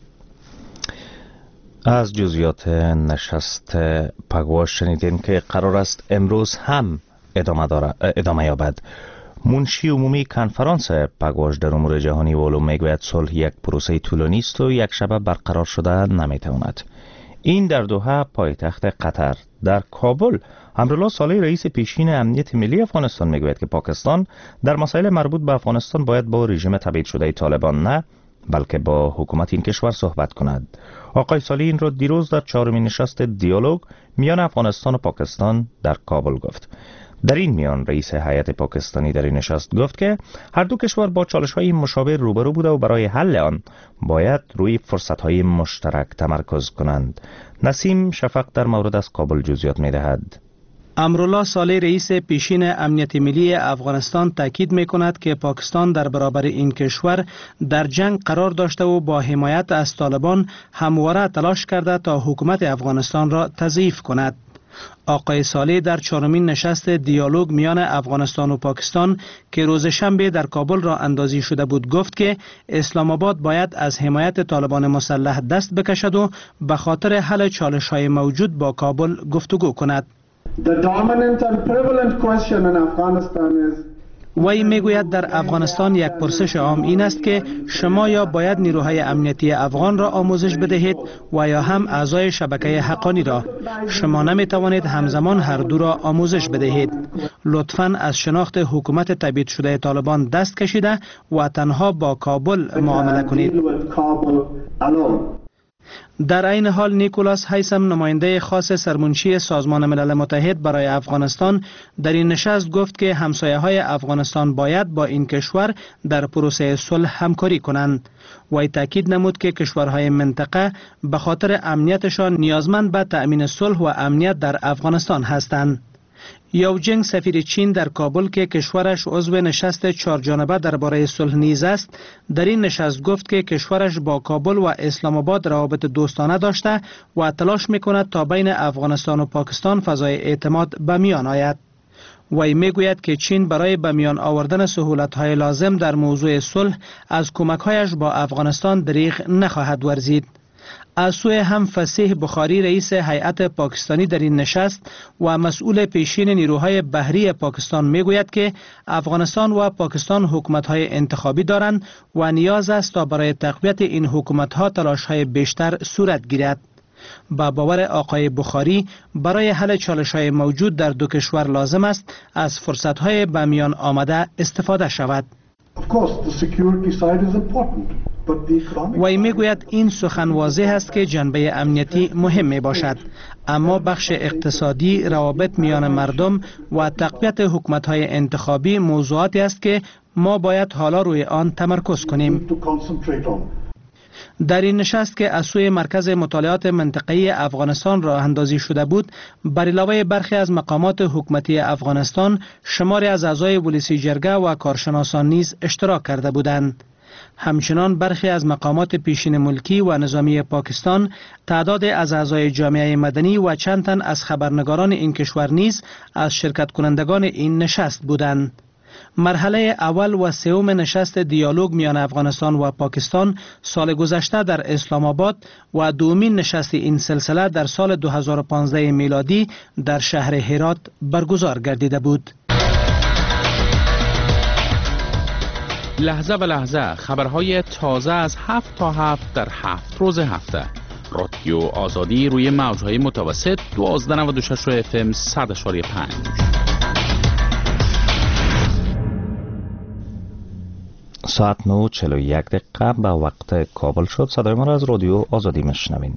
از جزئیات نشست پگواش شنیدیم که قرار است امروز هم ادامه دارد ادامه یابد. منشی عمومی کنفرانس پگواش در امور جهانی و علوم میگوید صلح یک پروسه طولانی است و یک شبه برقرار شده نمیتواند. این در دوحه پایتخت قطر. در کابل امرالله صالح رئیس پیشین امنیت ملی افغانستان میگوید که پاکستان در مسائل مربوط به افغانستان باید با رژیم تبعید شده طالبان نه بلکه با حکومت این کشور صحبت کند. آقای صالح این را دیروز در چهارمین نشست دیالوگ میان افغانستان و پاکستان در کابل گفت. در این میان رئیس هیئت پاکستانی در این نشست گفت که هر دو کشور با چالش‌های مشابه روبرو بوده و برای حل آن باید روی فرصت‌های مشترک تمرکز کنند. نسیم شفق در مورد از کابل جزئیات می‌دهد. امرالله صالح رئیس پیشین امنیت ملی افغانستان تاکید می‌کند که پاکستان در برابر این کشور در جنگ قرار داشته و با حمایت از طالبان همواره تلاش کرده تا حکومت افغانستان را تضعیف کند. آقای صالح در چهارمین نشست دیالوگ میان افغانستان و پاکستان که روز شنبه در کابل را اندازی شده بود گفت که اسلام آباد باید از حمایت طالبان مسلح دست بکشد و به خاطر حل چالش‌های موجود با کابل گفتگو کند. The dominant and prevalent question in Afghanistan is وی میگوید در افغانستان یک پرسش عام این است که شما یا باید نیروهای امنیتی افغان را آموزش بدهید و یا هم اعضای شبکه حقانی را. شما نمی توانید همزمان هر دو را آموزش بدهید. لطفاً از شناخت حکومت تبعید شده طالبان دست کشیده و تنها با کابل معامله کنید. در این حال نیکولاس هیثم نماینده خاص سرمنشی سازمان ملل متحد برای افغانستان در این نشست گفت که همسایه‌های افغانستان باید با این کشور در پروسه صلح همکاری کنند. وی تاکید نمود که کشورهای منطقه به خاطر امنیتشان نیازمند به تأمین صلح و امنیت در افغانستان هستند. یاو جنگ سفیر چین در کابل که کشورش عضو نشست چهار جانبه درباره صلح نیز است در این نشست گفت که کشورش با کابل و اسلام آباد روابط دوستانه داشته و تلاش میکند تا بین افغانستان و پاکستان فضای اعتماد به میان آید. وی میگوید که چین برای به میان آوردن سهولت‌های لازم در موضوع صلح از کمک‌هایش با افغانستان دریغ نخواهد ورزید. از سوی هم فصیح بخاری رئیس هیئت پاکستانی در این نشست و مسئول پیشین نیروهای بحری پاکستان میگوید که افغانستان و پاکستان حکومت‌های انتخابی دارند و نیاز است تا برای تقویت این حکومت‌ها تلاش‌های بیشتر صورت گیرد. با باور آقای بخاری برای حل چالش‌های موجود در دو کشور لازم است از فرصت‌های به میان آمده استفاده شود. وی میگوید این سخن واضح است که جنبه امنیتی مهم می باشد، اما بخش اقتصادی، روابط میان مردم و تقویت حکومت‌های انتخابی موضوعاتی است که ما باید حالا روی آن تمرکز کنیم. در این نشست که از سوی مرکز مطالعات منطقه‌ای افغانستان راه اندازی شده بود، بر علاوه برخی از مقامات حکومتی افغانستان، شماری از اعضای ولسی جرگه و کارشناسان نیز اشتراک کرده بودند. همچنان برخی از مقامات پیشین ملکی و نظامی پاکستان، تعداد از اعضای جامعه مدنی و چند تن از خبرنگاران این کشور نیز از شرکت کنندگان این نشست بودند. مرحله اول و سوم نشست دیالوگ میان افغانستان و پاکستان سال گذشته در اسلام آباد و دومین نشست این سلسله در سال دو هزار و پانزده میلادی در شهر هرات برگزار گردیده بود. لحظه به لحظه خبرهای تازه از هفت تا هفت در هفت روز هفته. رادیو آزادی روی موجهای متوسط دوازده نود و شش اف ام صد اشاری پنج. ساعت نه و چهل و یک دقیقه به وقت کابل شد. صدای ما را از رادیو آزادی میشنوین.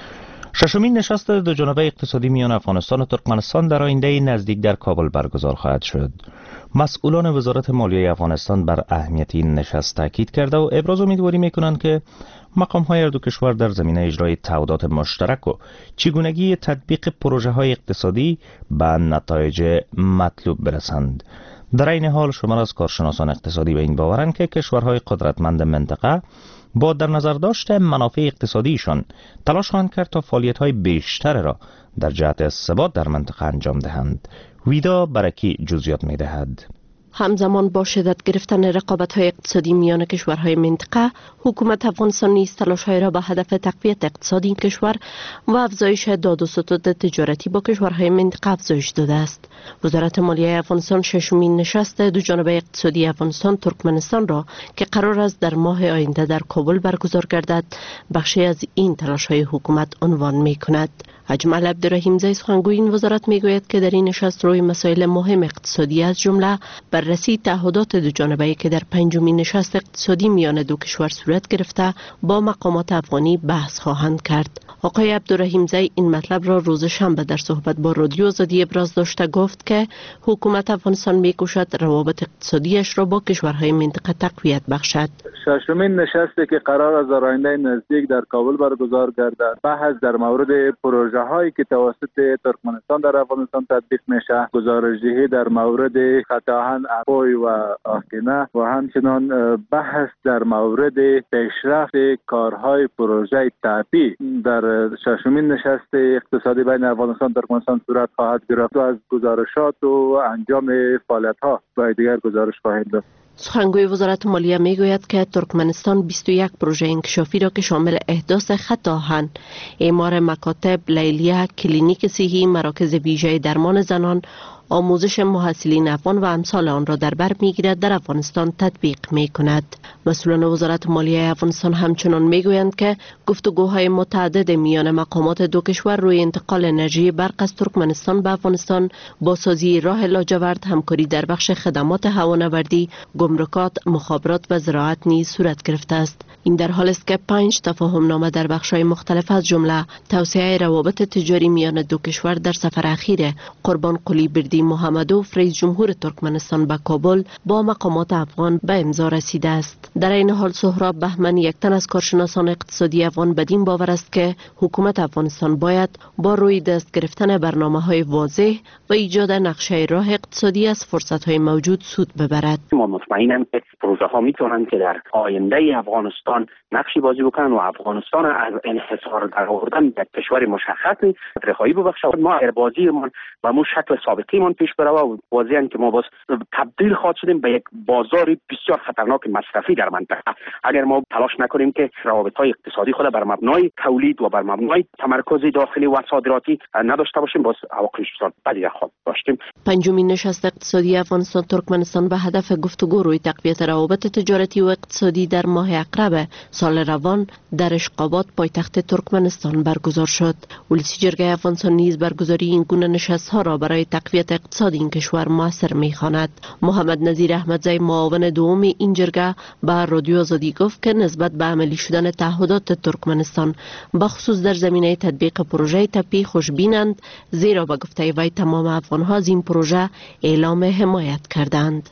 ششمین نشست دو جانبه اقتصادی میان افغانستان و ترکمنستان در آینده نزدیک در کابل برگزار خواهد شد. مسئولان وزارت مالیه افغانستان بر اهمیت این نشست تاکید کرده و ابراز امیدواری میکنند که مقام‌های هر دو کشور در زمینه اجرای تعهدات مشترک و چگونگی تطبیق پروژه‌های اقتصادی به نتایج مطلوب برسند. در این حال شمار از کارشناسان اقتصادی به این باورند که کشورهای قدرتمند منطقه با در نظر داشت منافع اقتصادیشان تلاش خواهند کرد تا فعالیت‌های بیشتر را در جهت ثبات در منطقه انجام دهند. ویدا برکی جزئیات می‌دهد. همزمان با شدت گرفتن رقابت‌های اقتصادی میان کشورهای منطقه، حکومت افغانستان نیز تلاش‌های را به هدف تقویت اقتصاد این کشور و افزایش داد و ستد تجارتی با کشورهای منطقه افزایش داده است. وزارت مالیه افغانستان ششمین نشست دو جانبه اقتصادی افغانستان ترکمنستان را که قرار است در ماه آینده در کابل برگزار گردد، بخشی از این تلاش‌های حکومت عنوان می‌کند. اجمل عبدالرحیم زی سخنگوی این وزارت میگوید که در این نشست روی مسائل مهم اقتصادی از جمله بررسی تعهدات دو جانبه‌ای که در پنجمین نشست اقتصادی میان دو کشور صورت گرفته با مقامات افغانی بحث خواهند کرد. آقای عبدالرحیم زی این مطلب را روز شنبه در صحبت با رادیو آزادی ابراز داشته گفت که حکومت افغانستان میکوشد روابط اقتصادیش را با کشورهای منطقه تقویت بخشد. ششمین نشستی که قرار است در آینده نزدیک در کابل برگزار گردد، بحث در مورد پروژه هایی که توسط ترکمنستان در افغانستان تطبیق میشه، گزارش‌دهی در مورد خطاهن اپوی و آخینه و همچنان بحث در مورد پیشرفت کارهای پروژه تاپی در ششمین نشست اقتصادی بین افغانستان و ترکمنستان صورت خواهد گرفت و از گزارشات و انجام فعالیت‌ها با دیگر گزارش خواهیم داد. سخنگوی وزارت مالیه میگوید که ترکمنستان بیست و یک پروژه انکشافی را که شامل احداث خط آهن، اعمار مکاتب، لیلیه، کلینیک صحی، مراکز ویژه درمان زنان، آموزش محصلین افغان و امثال آن را در بر میگیرد در افغانستان تطبیق می کند. مسئولان وزارت مالیه افغانستان همچنان میگویند که گفتگوهای متعدد میان مقامات دو کشور روی انتقال انرژی برق از ترکمنستان به افغانستان با سازی راه لاجورد، همکاری در بخش خدمات هوانوردی، گمرکات، مخابرات و زراعت نیز صورت گرفته است. این در حال است که پنج تفاهم نامه در بخش‌های مختلف از جمله توسعه روابط تجاری میان دو کشور در سفر اخیر قربان قلی بردی محمدوف رئیس جمهور ترکمنستان به کابل با مقامات افغان به امضا رسیده است. در این حال سهراب بهمن، یک تن از کارشناسان اقتصادی افغان، بدین باور است که حکومت افغانستان باید با روی دست گرفتن برنامه‌های واضح و ایجاد نقشه راه اقتصادی از فرصت‌های موجود سود ببرد. ما مطمئنم که پروژه‌ها میتونن که در آینده افغانستان نقشی بازی بکنن و افغانستان از انحصار در آوردن یک کشور مشخص رهایی ببخشد. ما اگر بازیمون و مو شکل سابقیمون پیش بره و واضحاً که ما باز تبدیل خواهد شدیم به یک بازار بسیار خطرناک مصرفی در منطقه. اگر ما تلاش نکنیم که روابط‌های اقتصادی خود بر مبنای تولید و بر مبنای تمرکز داخلی و صادراتی نداشته باشیم، باز عواقبش بسیار بدی خواهد داشتیم. پنجمین نشست اقتصادی افغانستان ترکمنستان به هدف گفتگو روی تقویت روابط تجارتی و اقتصادی در ماه اقرب سال روان در اشقاباد پایتخت ترکمنستان برگزار شد. ولسی جرگه افغانستان نیز برگزاری این گونه نشست‌ها را برای تقویت اقتصاد این کشور موثر می‌خواند. محمد نظیر احمدزی، معاون دوم این جرگه، به رادیو آزادی گفت که نسبت به عملی شدن تعهدات ترکمنستان بخصوص در زمینه تطبیق پروژه تپی خوشبینند، زیرا به گفته وی تمام افغان‌ها از این پروژه اعلام حمایت کردند.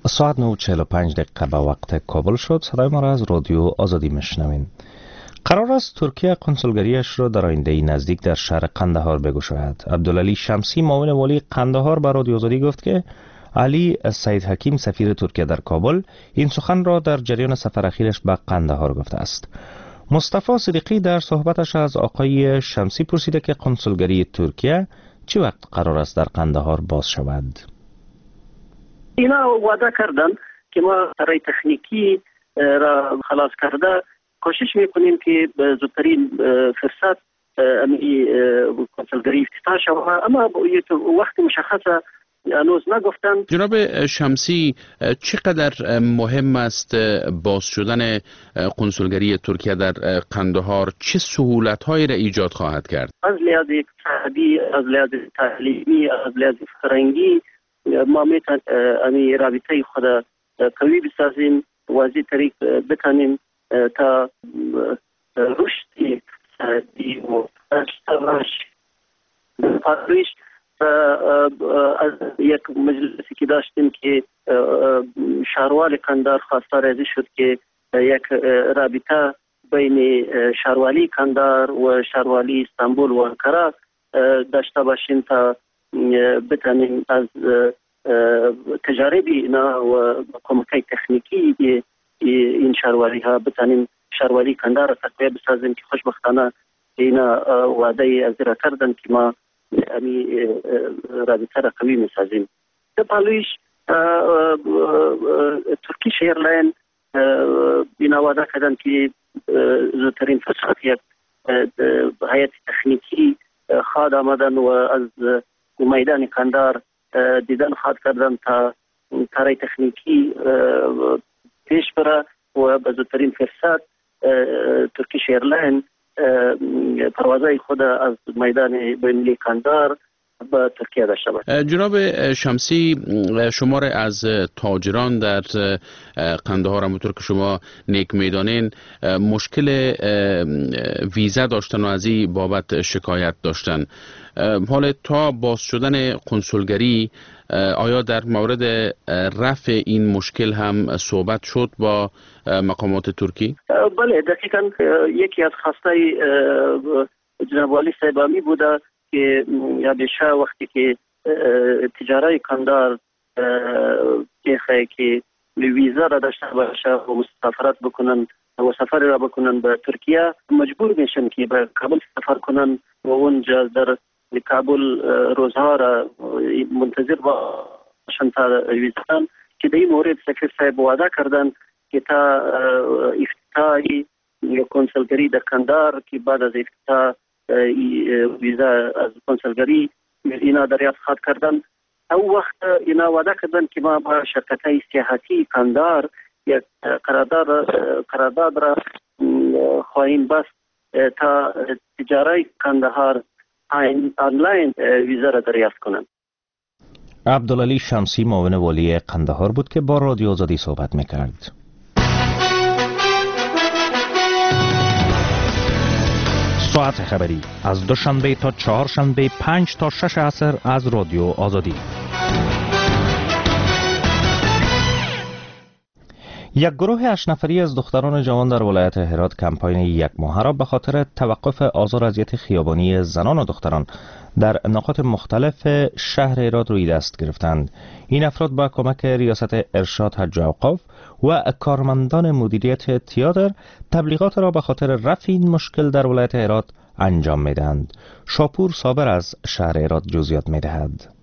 ساعت نه و چهل و پنج دقیقه به وقت کابل شد. صدای ما را از رادیو آزادی میشنوین. قرار است ترکیه کنسولگریش را در آینده نزدیک در شهر قندهار بگشاید. عبدالعلی شمسی معاون والی قندهار به رادیو آزادی گفت که علی سید حکیم سفیر ترکیه در کابل این سخن را در جریان سفر اخیرش به قندهار گفته است. مصطفی صدیقی در صحبتش از آقای شمسی پرسیده که کنسولگری ترکیه چه وقت قرار است در قندهار باز شود؟ اینا وعده کردن که ما برای تکنیکی را خلاص کرده کوشش میکنیم که به زودترین فرصت امی کنسولگری افتتاح شود، اما وقت مشخصه هنوز نگفتن. جناب شمسی، چقدر مهم است باز شدن کنسولگری ترکیه در قندهار؟ چه سهولت‌هایی را ایجاد خواهد کرد؟ از لحاظ اقتصادی، از لحاظ تعلیمی، از لحاظ فرهنگی ما میتونیم امی رابطه خود قوی بسازیم، واضح طریق بتانیم تا رشد اقتصادی و اشتراش پاریش. از یک مجلسی که داشتیم که شهروال قندهار خواستار ازی شد که یک رابطه بین شهروالی قندهار و شهروالی استانبول و انقره داشته باشیم تا بتانیم از تجاربی اینا و کمکای تکنیکی این شهروالی ها بتانیم شهروالی قندهار را تقویه بسازیم که خوشبختانه اینا وعده از را کردن که ما امی رابطه را قوی میسازیم. در پالویش ترکیش ایرلاین اینا وعده کردن که زودترین فرصت یک هیئت تکنیکی خواهد آمدن و از میدان قندهار دیدن خواهد کردن تا کارهای تکنیکی پیش بره و به زودترین فرصت ترکیش ایرلاین پروازهای خود از میدان بین‌المللی قندهار به ترکیه داشته باشد. جناب شمسی، شمار از تاجران در قندهار همونطور که شما نیک میدانین مشکل ویزا داشتن و از این بابت شکایت داشتن. حالا تا باز شدن کنسولگری آیا در مورد رفع این مشکل هم صحبت شد با مقامات ترکی؟ بله، دقیقاً یکی از خواستای جناب والی صاحبامی بوده که یادشه وقتی که تجارای قندهار که که ویزا را داشته باشه و مسافرت بکنن و سفر را بکنن به ترکیه مجبور میشن که به کابل سفر کنن و اونجا در کابل روزها را منتظر باشن تا ویزا. که در این مورد سفیر صاحب وعده کردن که تا افتتاحی کنسولگری در قندهار که بعد از افتتاح ویزا از کنسولگری اینا دریافت خواهد کردن. او وقت اینا وعده کردن که ما با شرکت‌های سیاحتی قندهار یک قرارداد قرارداد را خواهیم بست تا تجارای قندهار آنلاین ویزا را دریافت کنند. عبدالعلی شمسی معاون والی قندهار بود که با رادیو آزادی صحبت میکرد. ساعت خبری از دوشنبه تا چهارشنبه پنج تا شش عصر از رادیو آزادی. یک گروه هشت نفری از دختران جوان در ولایت هرات کمپاین یک ماهه را به خاطر توقف آزار و اذیت خیابانی زنان و دختران در نقاط مختلف شهر هرات روی دست گرفتند. این افراد با کمک ریاست ارشاد حج و اوقاف و کارمندان مدیریت تئاتر تبلیغات را به خاطر رفع این مشکل در ولایت هرات انجام می‌دهند. شاپور صابر از شهر هرات جزئیات می‌دهد.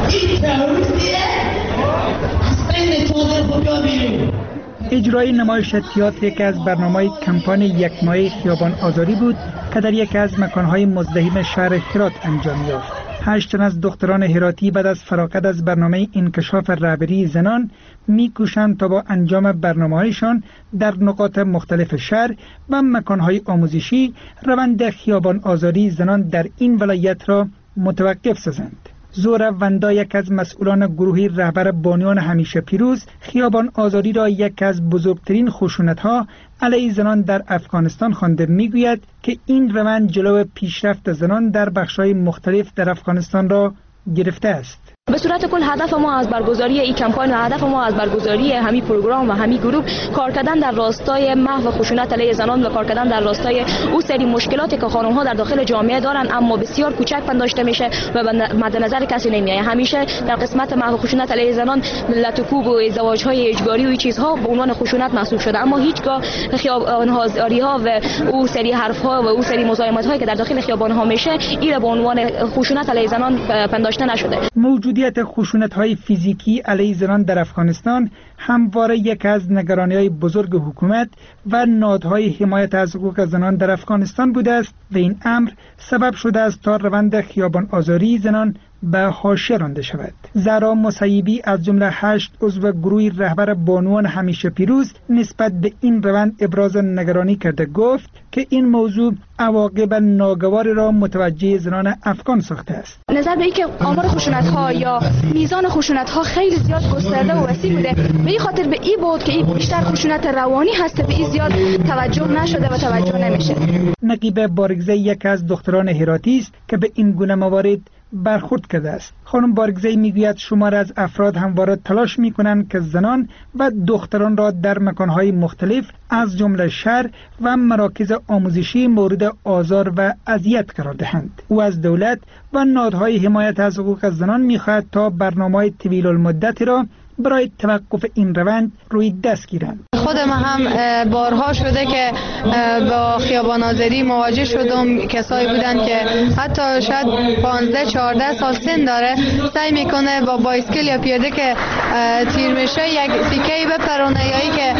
اجرای نمایش تئاتر یکی از برنامه‌های کمپاین یک ماهه خیابان آزادی بود که در یکی از مکان‌های مزدحم شهر هرات انجام یافت. هشت تن از دختران هراتی بعد از فراغت از برنامه انکشاف رهبری زنان می‌کوشند تا با انجام برنامه‌هایشان در نقاط مختلف شهر و مکان‌های آموزشی روند خیابان آزادی زنان در این ولایت را متوقف سازند. زورا وندا یک از مسئولان گروهی رهبر بانیان همیشه پیروز خیابان آزادی را یک از بزرگترین خشونت‌ها علیه زنان در افغانستان خوانده میگوید که این روند جلو پیشرفت زنان در بخش‌های مختلف در افغانستان را گرفته است. به صورت کل هدف ما از برگزاری این کمپاین و هدف ما از برگزاری همین پروگرام و همین گروه کار کردن در راستای محو خشونت علیه زنان و کار کردن در راستای او سری مشکلاتی که خانم ها در داخل جامعه دارن اما بسیار کوچک پنداشته میشه و مد نظر کسی نمیاد. همیشه در قسمت محو خشونت علیه زنان ملت و کوب و ازدواج های اجباری و این چیزها به عنوان خشونت محسوب شده، اما هیچگاه خیابان هازاری ها و او سری حرف ها و او سری مزاحمت هایی که در داخل خیابان ها میشه این به عنوان خشونت علیه زنان پنداشته نشده. موجودیت خشونت‌های فیزیکی علیه زنان در افغانستان همواره یک از نگرانی‌های بزرگ حکومت و نهادهای حمایت از حقوق زنان در افغانستان بوده است و این امر سبب شده است تا روند خیابان آزاری زنان به حاشیه رانده شود. زهرا مسیبی از جمله هشت عضو گروه رهبر بانوان همیشه پیروز نسبت به این روند ابراز نگرانی کرده، گفت که این موضوع عواقب ناگواری را متوجه زنان افغان ساخته است. نظر به اینکه آمار خشونت ها یا میزان خشونت ها خیلی زیاد گسترده و وسیع بوده، به این خاطر به این بود که این بیشتر خشونت روانی هست، به این زیاد توجه نشده و توجه نمیشه. نقیب بارگزی یک از دختران هراتی است که به این گونه موارد برخورد کرده است. خانم بارگزی میگوید شمار از افراد همواره تلاش میکنند که زنان و دختران را در مکانهای مختلف از جمله شهر و مراکز آموزشی مورد آزار و اذیت قرار دهند. او از دولت و نهادهای حمایت از حقوق زنان میخواهد تا برنامه‌های طویل المدتی را برای توقف این روند روی دست گیرند. خود من هم بارها شده که با خیابان آزادی مواجه شدم، کسایی بودن که حتی شاید پانزده چهارده سال سن داره، سعی میکنه با بایسکل یا پیاده که تیر میشه یک تیکه‌ای بپرونه، یا ای که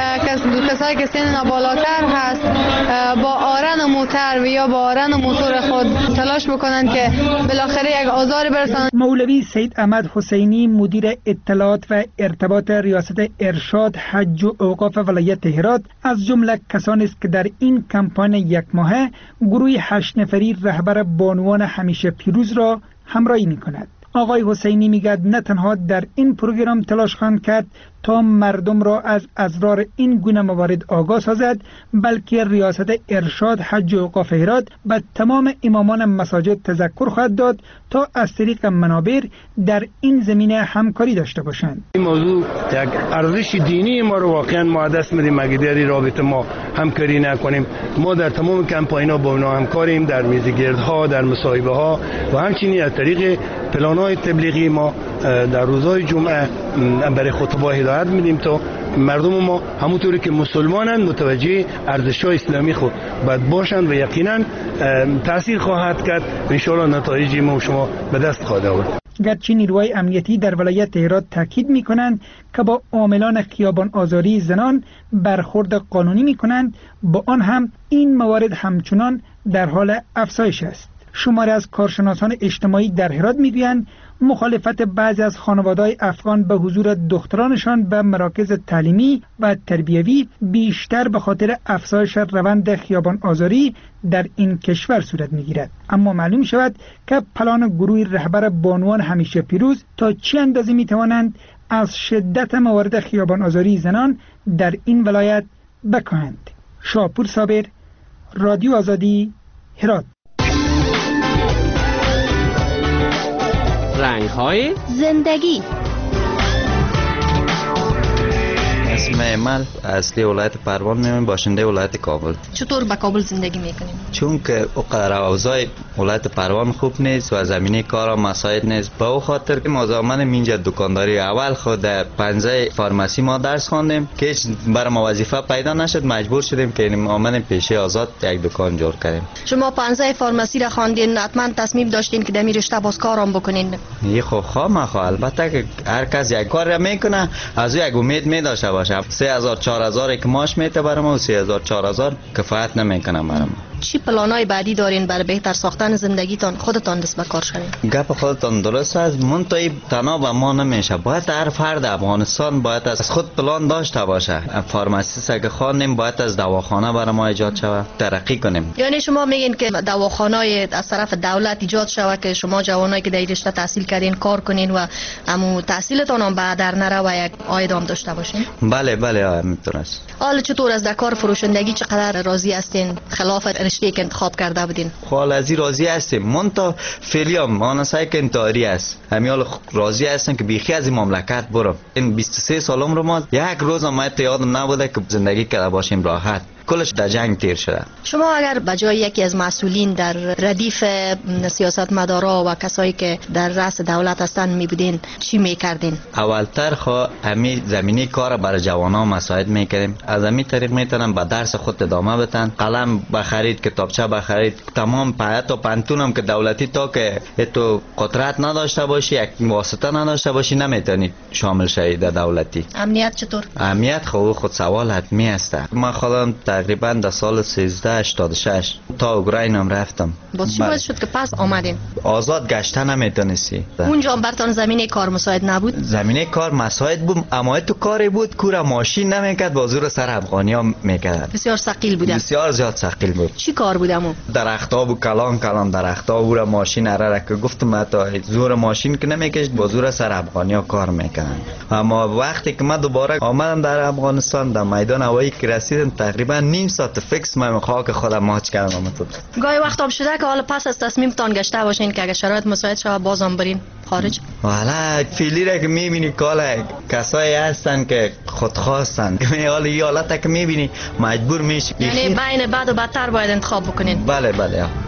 کسایی که سن بالاتر هست با آرن و موتر و یا با آرن و موتور خود تلاش بکنن که بالاخره یک آزار برسانن. مولوی سید احمد حسینی مدیر اطلاعات و ارتباط ریاست ارشاد حج و اوقاف ولایت هرات از جمله کسانی است که در این کمپاین یک ماهه گروه هشت نفری رهبر بانوان همیشه پیروز را همراهی می‌کند. آقای حسینی میگد نه تنها در این پروگرام تلاش خواهند کرد تا مردم را از اضرار این گونه موارد آگاه سازد، بلکه ریاست ارشاد حج و اوقاف هرات به تمام امامان مساجد تذکر خواهد داد تا از طریق منابر در این زمینه همکاری داشته باشند. این موضوع یک ارزش دینی ما رو واقعا ما دست میدیم اگه در رابطه ما همکاری نکنیم. ما در تمام کمپاین‌ها با اونا همکاریم، در میزگردها، در مصاحبه ها و همچنین از طریق پلان‌های تبلیغی ما در روزهای جمعه برای خطبا هدایت میدیم تا مردم ما همونطوری که مسلمانند متوجه ارزش‌های اسلامی خود باید باشند و یقینا تاثیر خواهد کرد. ان شاءالله نتایج ما و شما به دست خواهد آورد. گرچه نیروهای امنیتی در ولایت هرات تاکید می‌کنند که با عاملان خیابان آزاری زنان برخورد قانونی می‌کنند، با آن هم این موارد همچنان در حال افزایش است. شماری از کارشناسان اجتماعی در هرات میگویند مخالفت بعضی از خانواده‌های افغان به حضور دخترانشان به مراکز تعلیمی و تربیوی بیشتر به خاطر افزایش روند خیابان آزاری در این کشور صورت میگیرد. اما معلوم شود که پلان گروه رهبر بانوان همیشه پیروز تا چه اندازه میتوانند از شدت موارد خیابان آزاری زنان در این ولایت بکاهند. شاپور صابر، رادیو آزادی، هرات. رنگ‌های زندگی. اسم ایمال اصلی ولایت پروان میمونم، باشنده ولایت کابل. چطور به کابل زندگی میکنیم؟ چون که اقدر اوضاع ولایت پروان خوب نیست و زمینه کار مساعد نیست، به او خاطر که ما زمان اینجا دکانداری اول خود در پنجه فارماسی ما درس خواندیم که هیچ بر ما وظیفه پیدا نشد، مجبور شدیم که آمدیم پیشه آزاد یک دکان جور کردیم. شما پنجه فارماسی را خواندین، حتما تصمیم داشتین که در می رشته باز کارم بکنین؟ یه خو خواهم خو البته که هر کس یک کار را میکنه از او یک امید می داشته باشه. سه هزار چهار هزار که ماش میته برام و سه هزار چهار هزار کفایت نمیکنه برام. چی پلانای بعدی دارین برای بهتر ساختن زندگیتان خودتان دست به کار شوین؟ گپ خودتان درست است، منتهی تنها به ما نمیشه. باید هر فرد افغانستان باید از خود پلان داشته باشه. فارماسیست اگه خواندیم باید از دواخانه برای ما ایجاد شود، ترقی کنیم. یعنی شما میگین که دواخانه‌ای از طرف دولت ایجاد شود که شما جوانایی که در این رشته تحصیل کردین کار کنین و همو تحصیلتان هم بعد در نره و یک عاید هم داشته باشین؟ بله بله همینطور است. حالا چطور از در کار فروشندگی چقدر راضی هستین خلاف رشته که انتخاب کرده بودین؟ حال از این راضی هستیم. من تا فعلی هم مانسای که انتحاری است. همیال راضی هستم که بیخی از این مملکت برم. این بیست و سه سالم رو ما یک روز هم ما یادم نبوده که زندگی کرده باشیم راحت. کلش در جنگ تیر شده. شما اگر بجای یکی از مسئولین در ردیف سیاستمدارا و کسایی که در رأس دولت هستن می بودین چی می کردین؟ اولتر خو امی زمینی کار برای جوانان مساعد می کردیم. از امی طریق میتونن به درس خود ادامه بدن. قلم بخرید، کتابچه بخرید. تمام پایت و پانتون هم که دولتی تا که تو قدرت نداشته باشی، یک واسطه نداشته باشی، نمیتونی شامل شوی در دولتی. امنیت چطور؟ امنیت خو خود سوال حتمی است. ما خودم تقریبا در سال سیزده هشتاد و شش تا اوکراین هم رفتم. باز چی باعث شد که پس آمدین؟ آزاد گشتن نمیتونستی. اونجا براتون زمینه کار مساعد نبود؟ زمینه کار مساعد بود، اما تو کاری بود کورا ماشین نمیکرد، بازور سر افغانیا میکرد. بسیار ثقیل بود. بسیار زیاد ثقیل بود. چی کار بود امو؟ درخت‌ها بود، کلان کلان درخت‌ها بود، ماشین اره که گفتم تا زور ماشین که نمیکشید، بازور سر افغانیا کار میکردن. اما وقتی که من دوباره آمدم در افغانستان در میدان هوایی که رسیدم تقریبا نیم ساعت فکس من خاک خودم ماچ کردم. گاهی وقت هم شده که حالا پس از تصمیمتان گشته باشین که اگه شرایط مساعد شود بازم برین خارج؟ والا فعلی را که میبینی کالا کسایی هستن که خودخواستن که حالا یه حالت که میبینی مجبور میشی. یعنی بین بد و بدتر باید انتخاب بکنین؟ بله بله.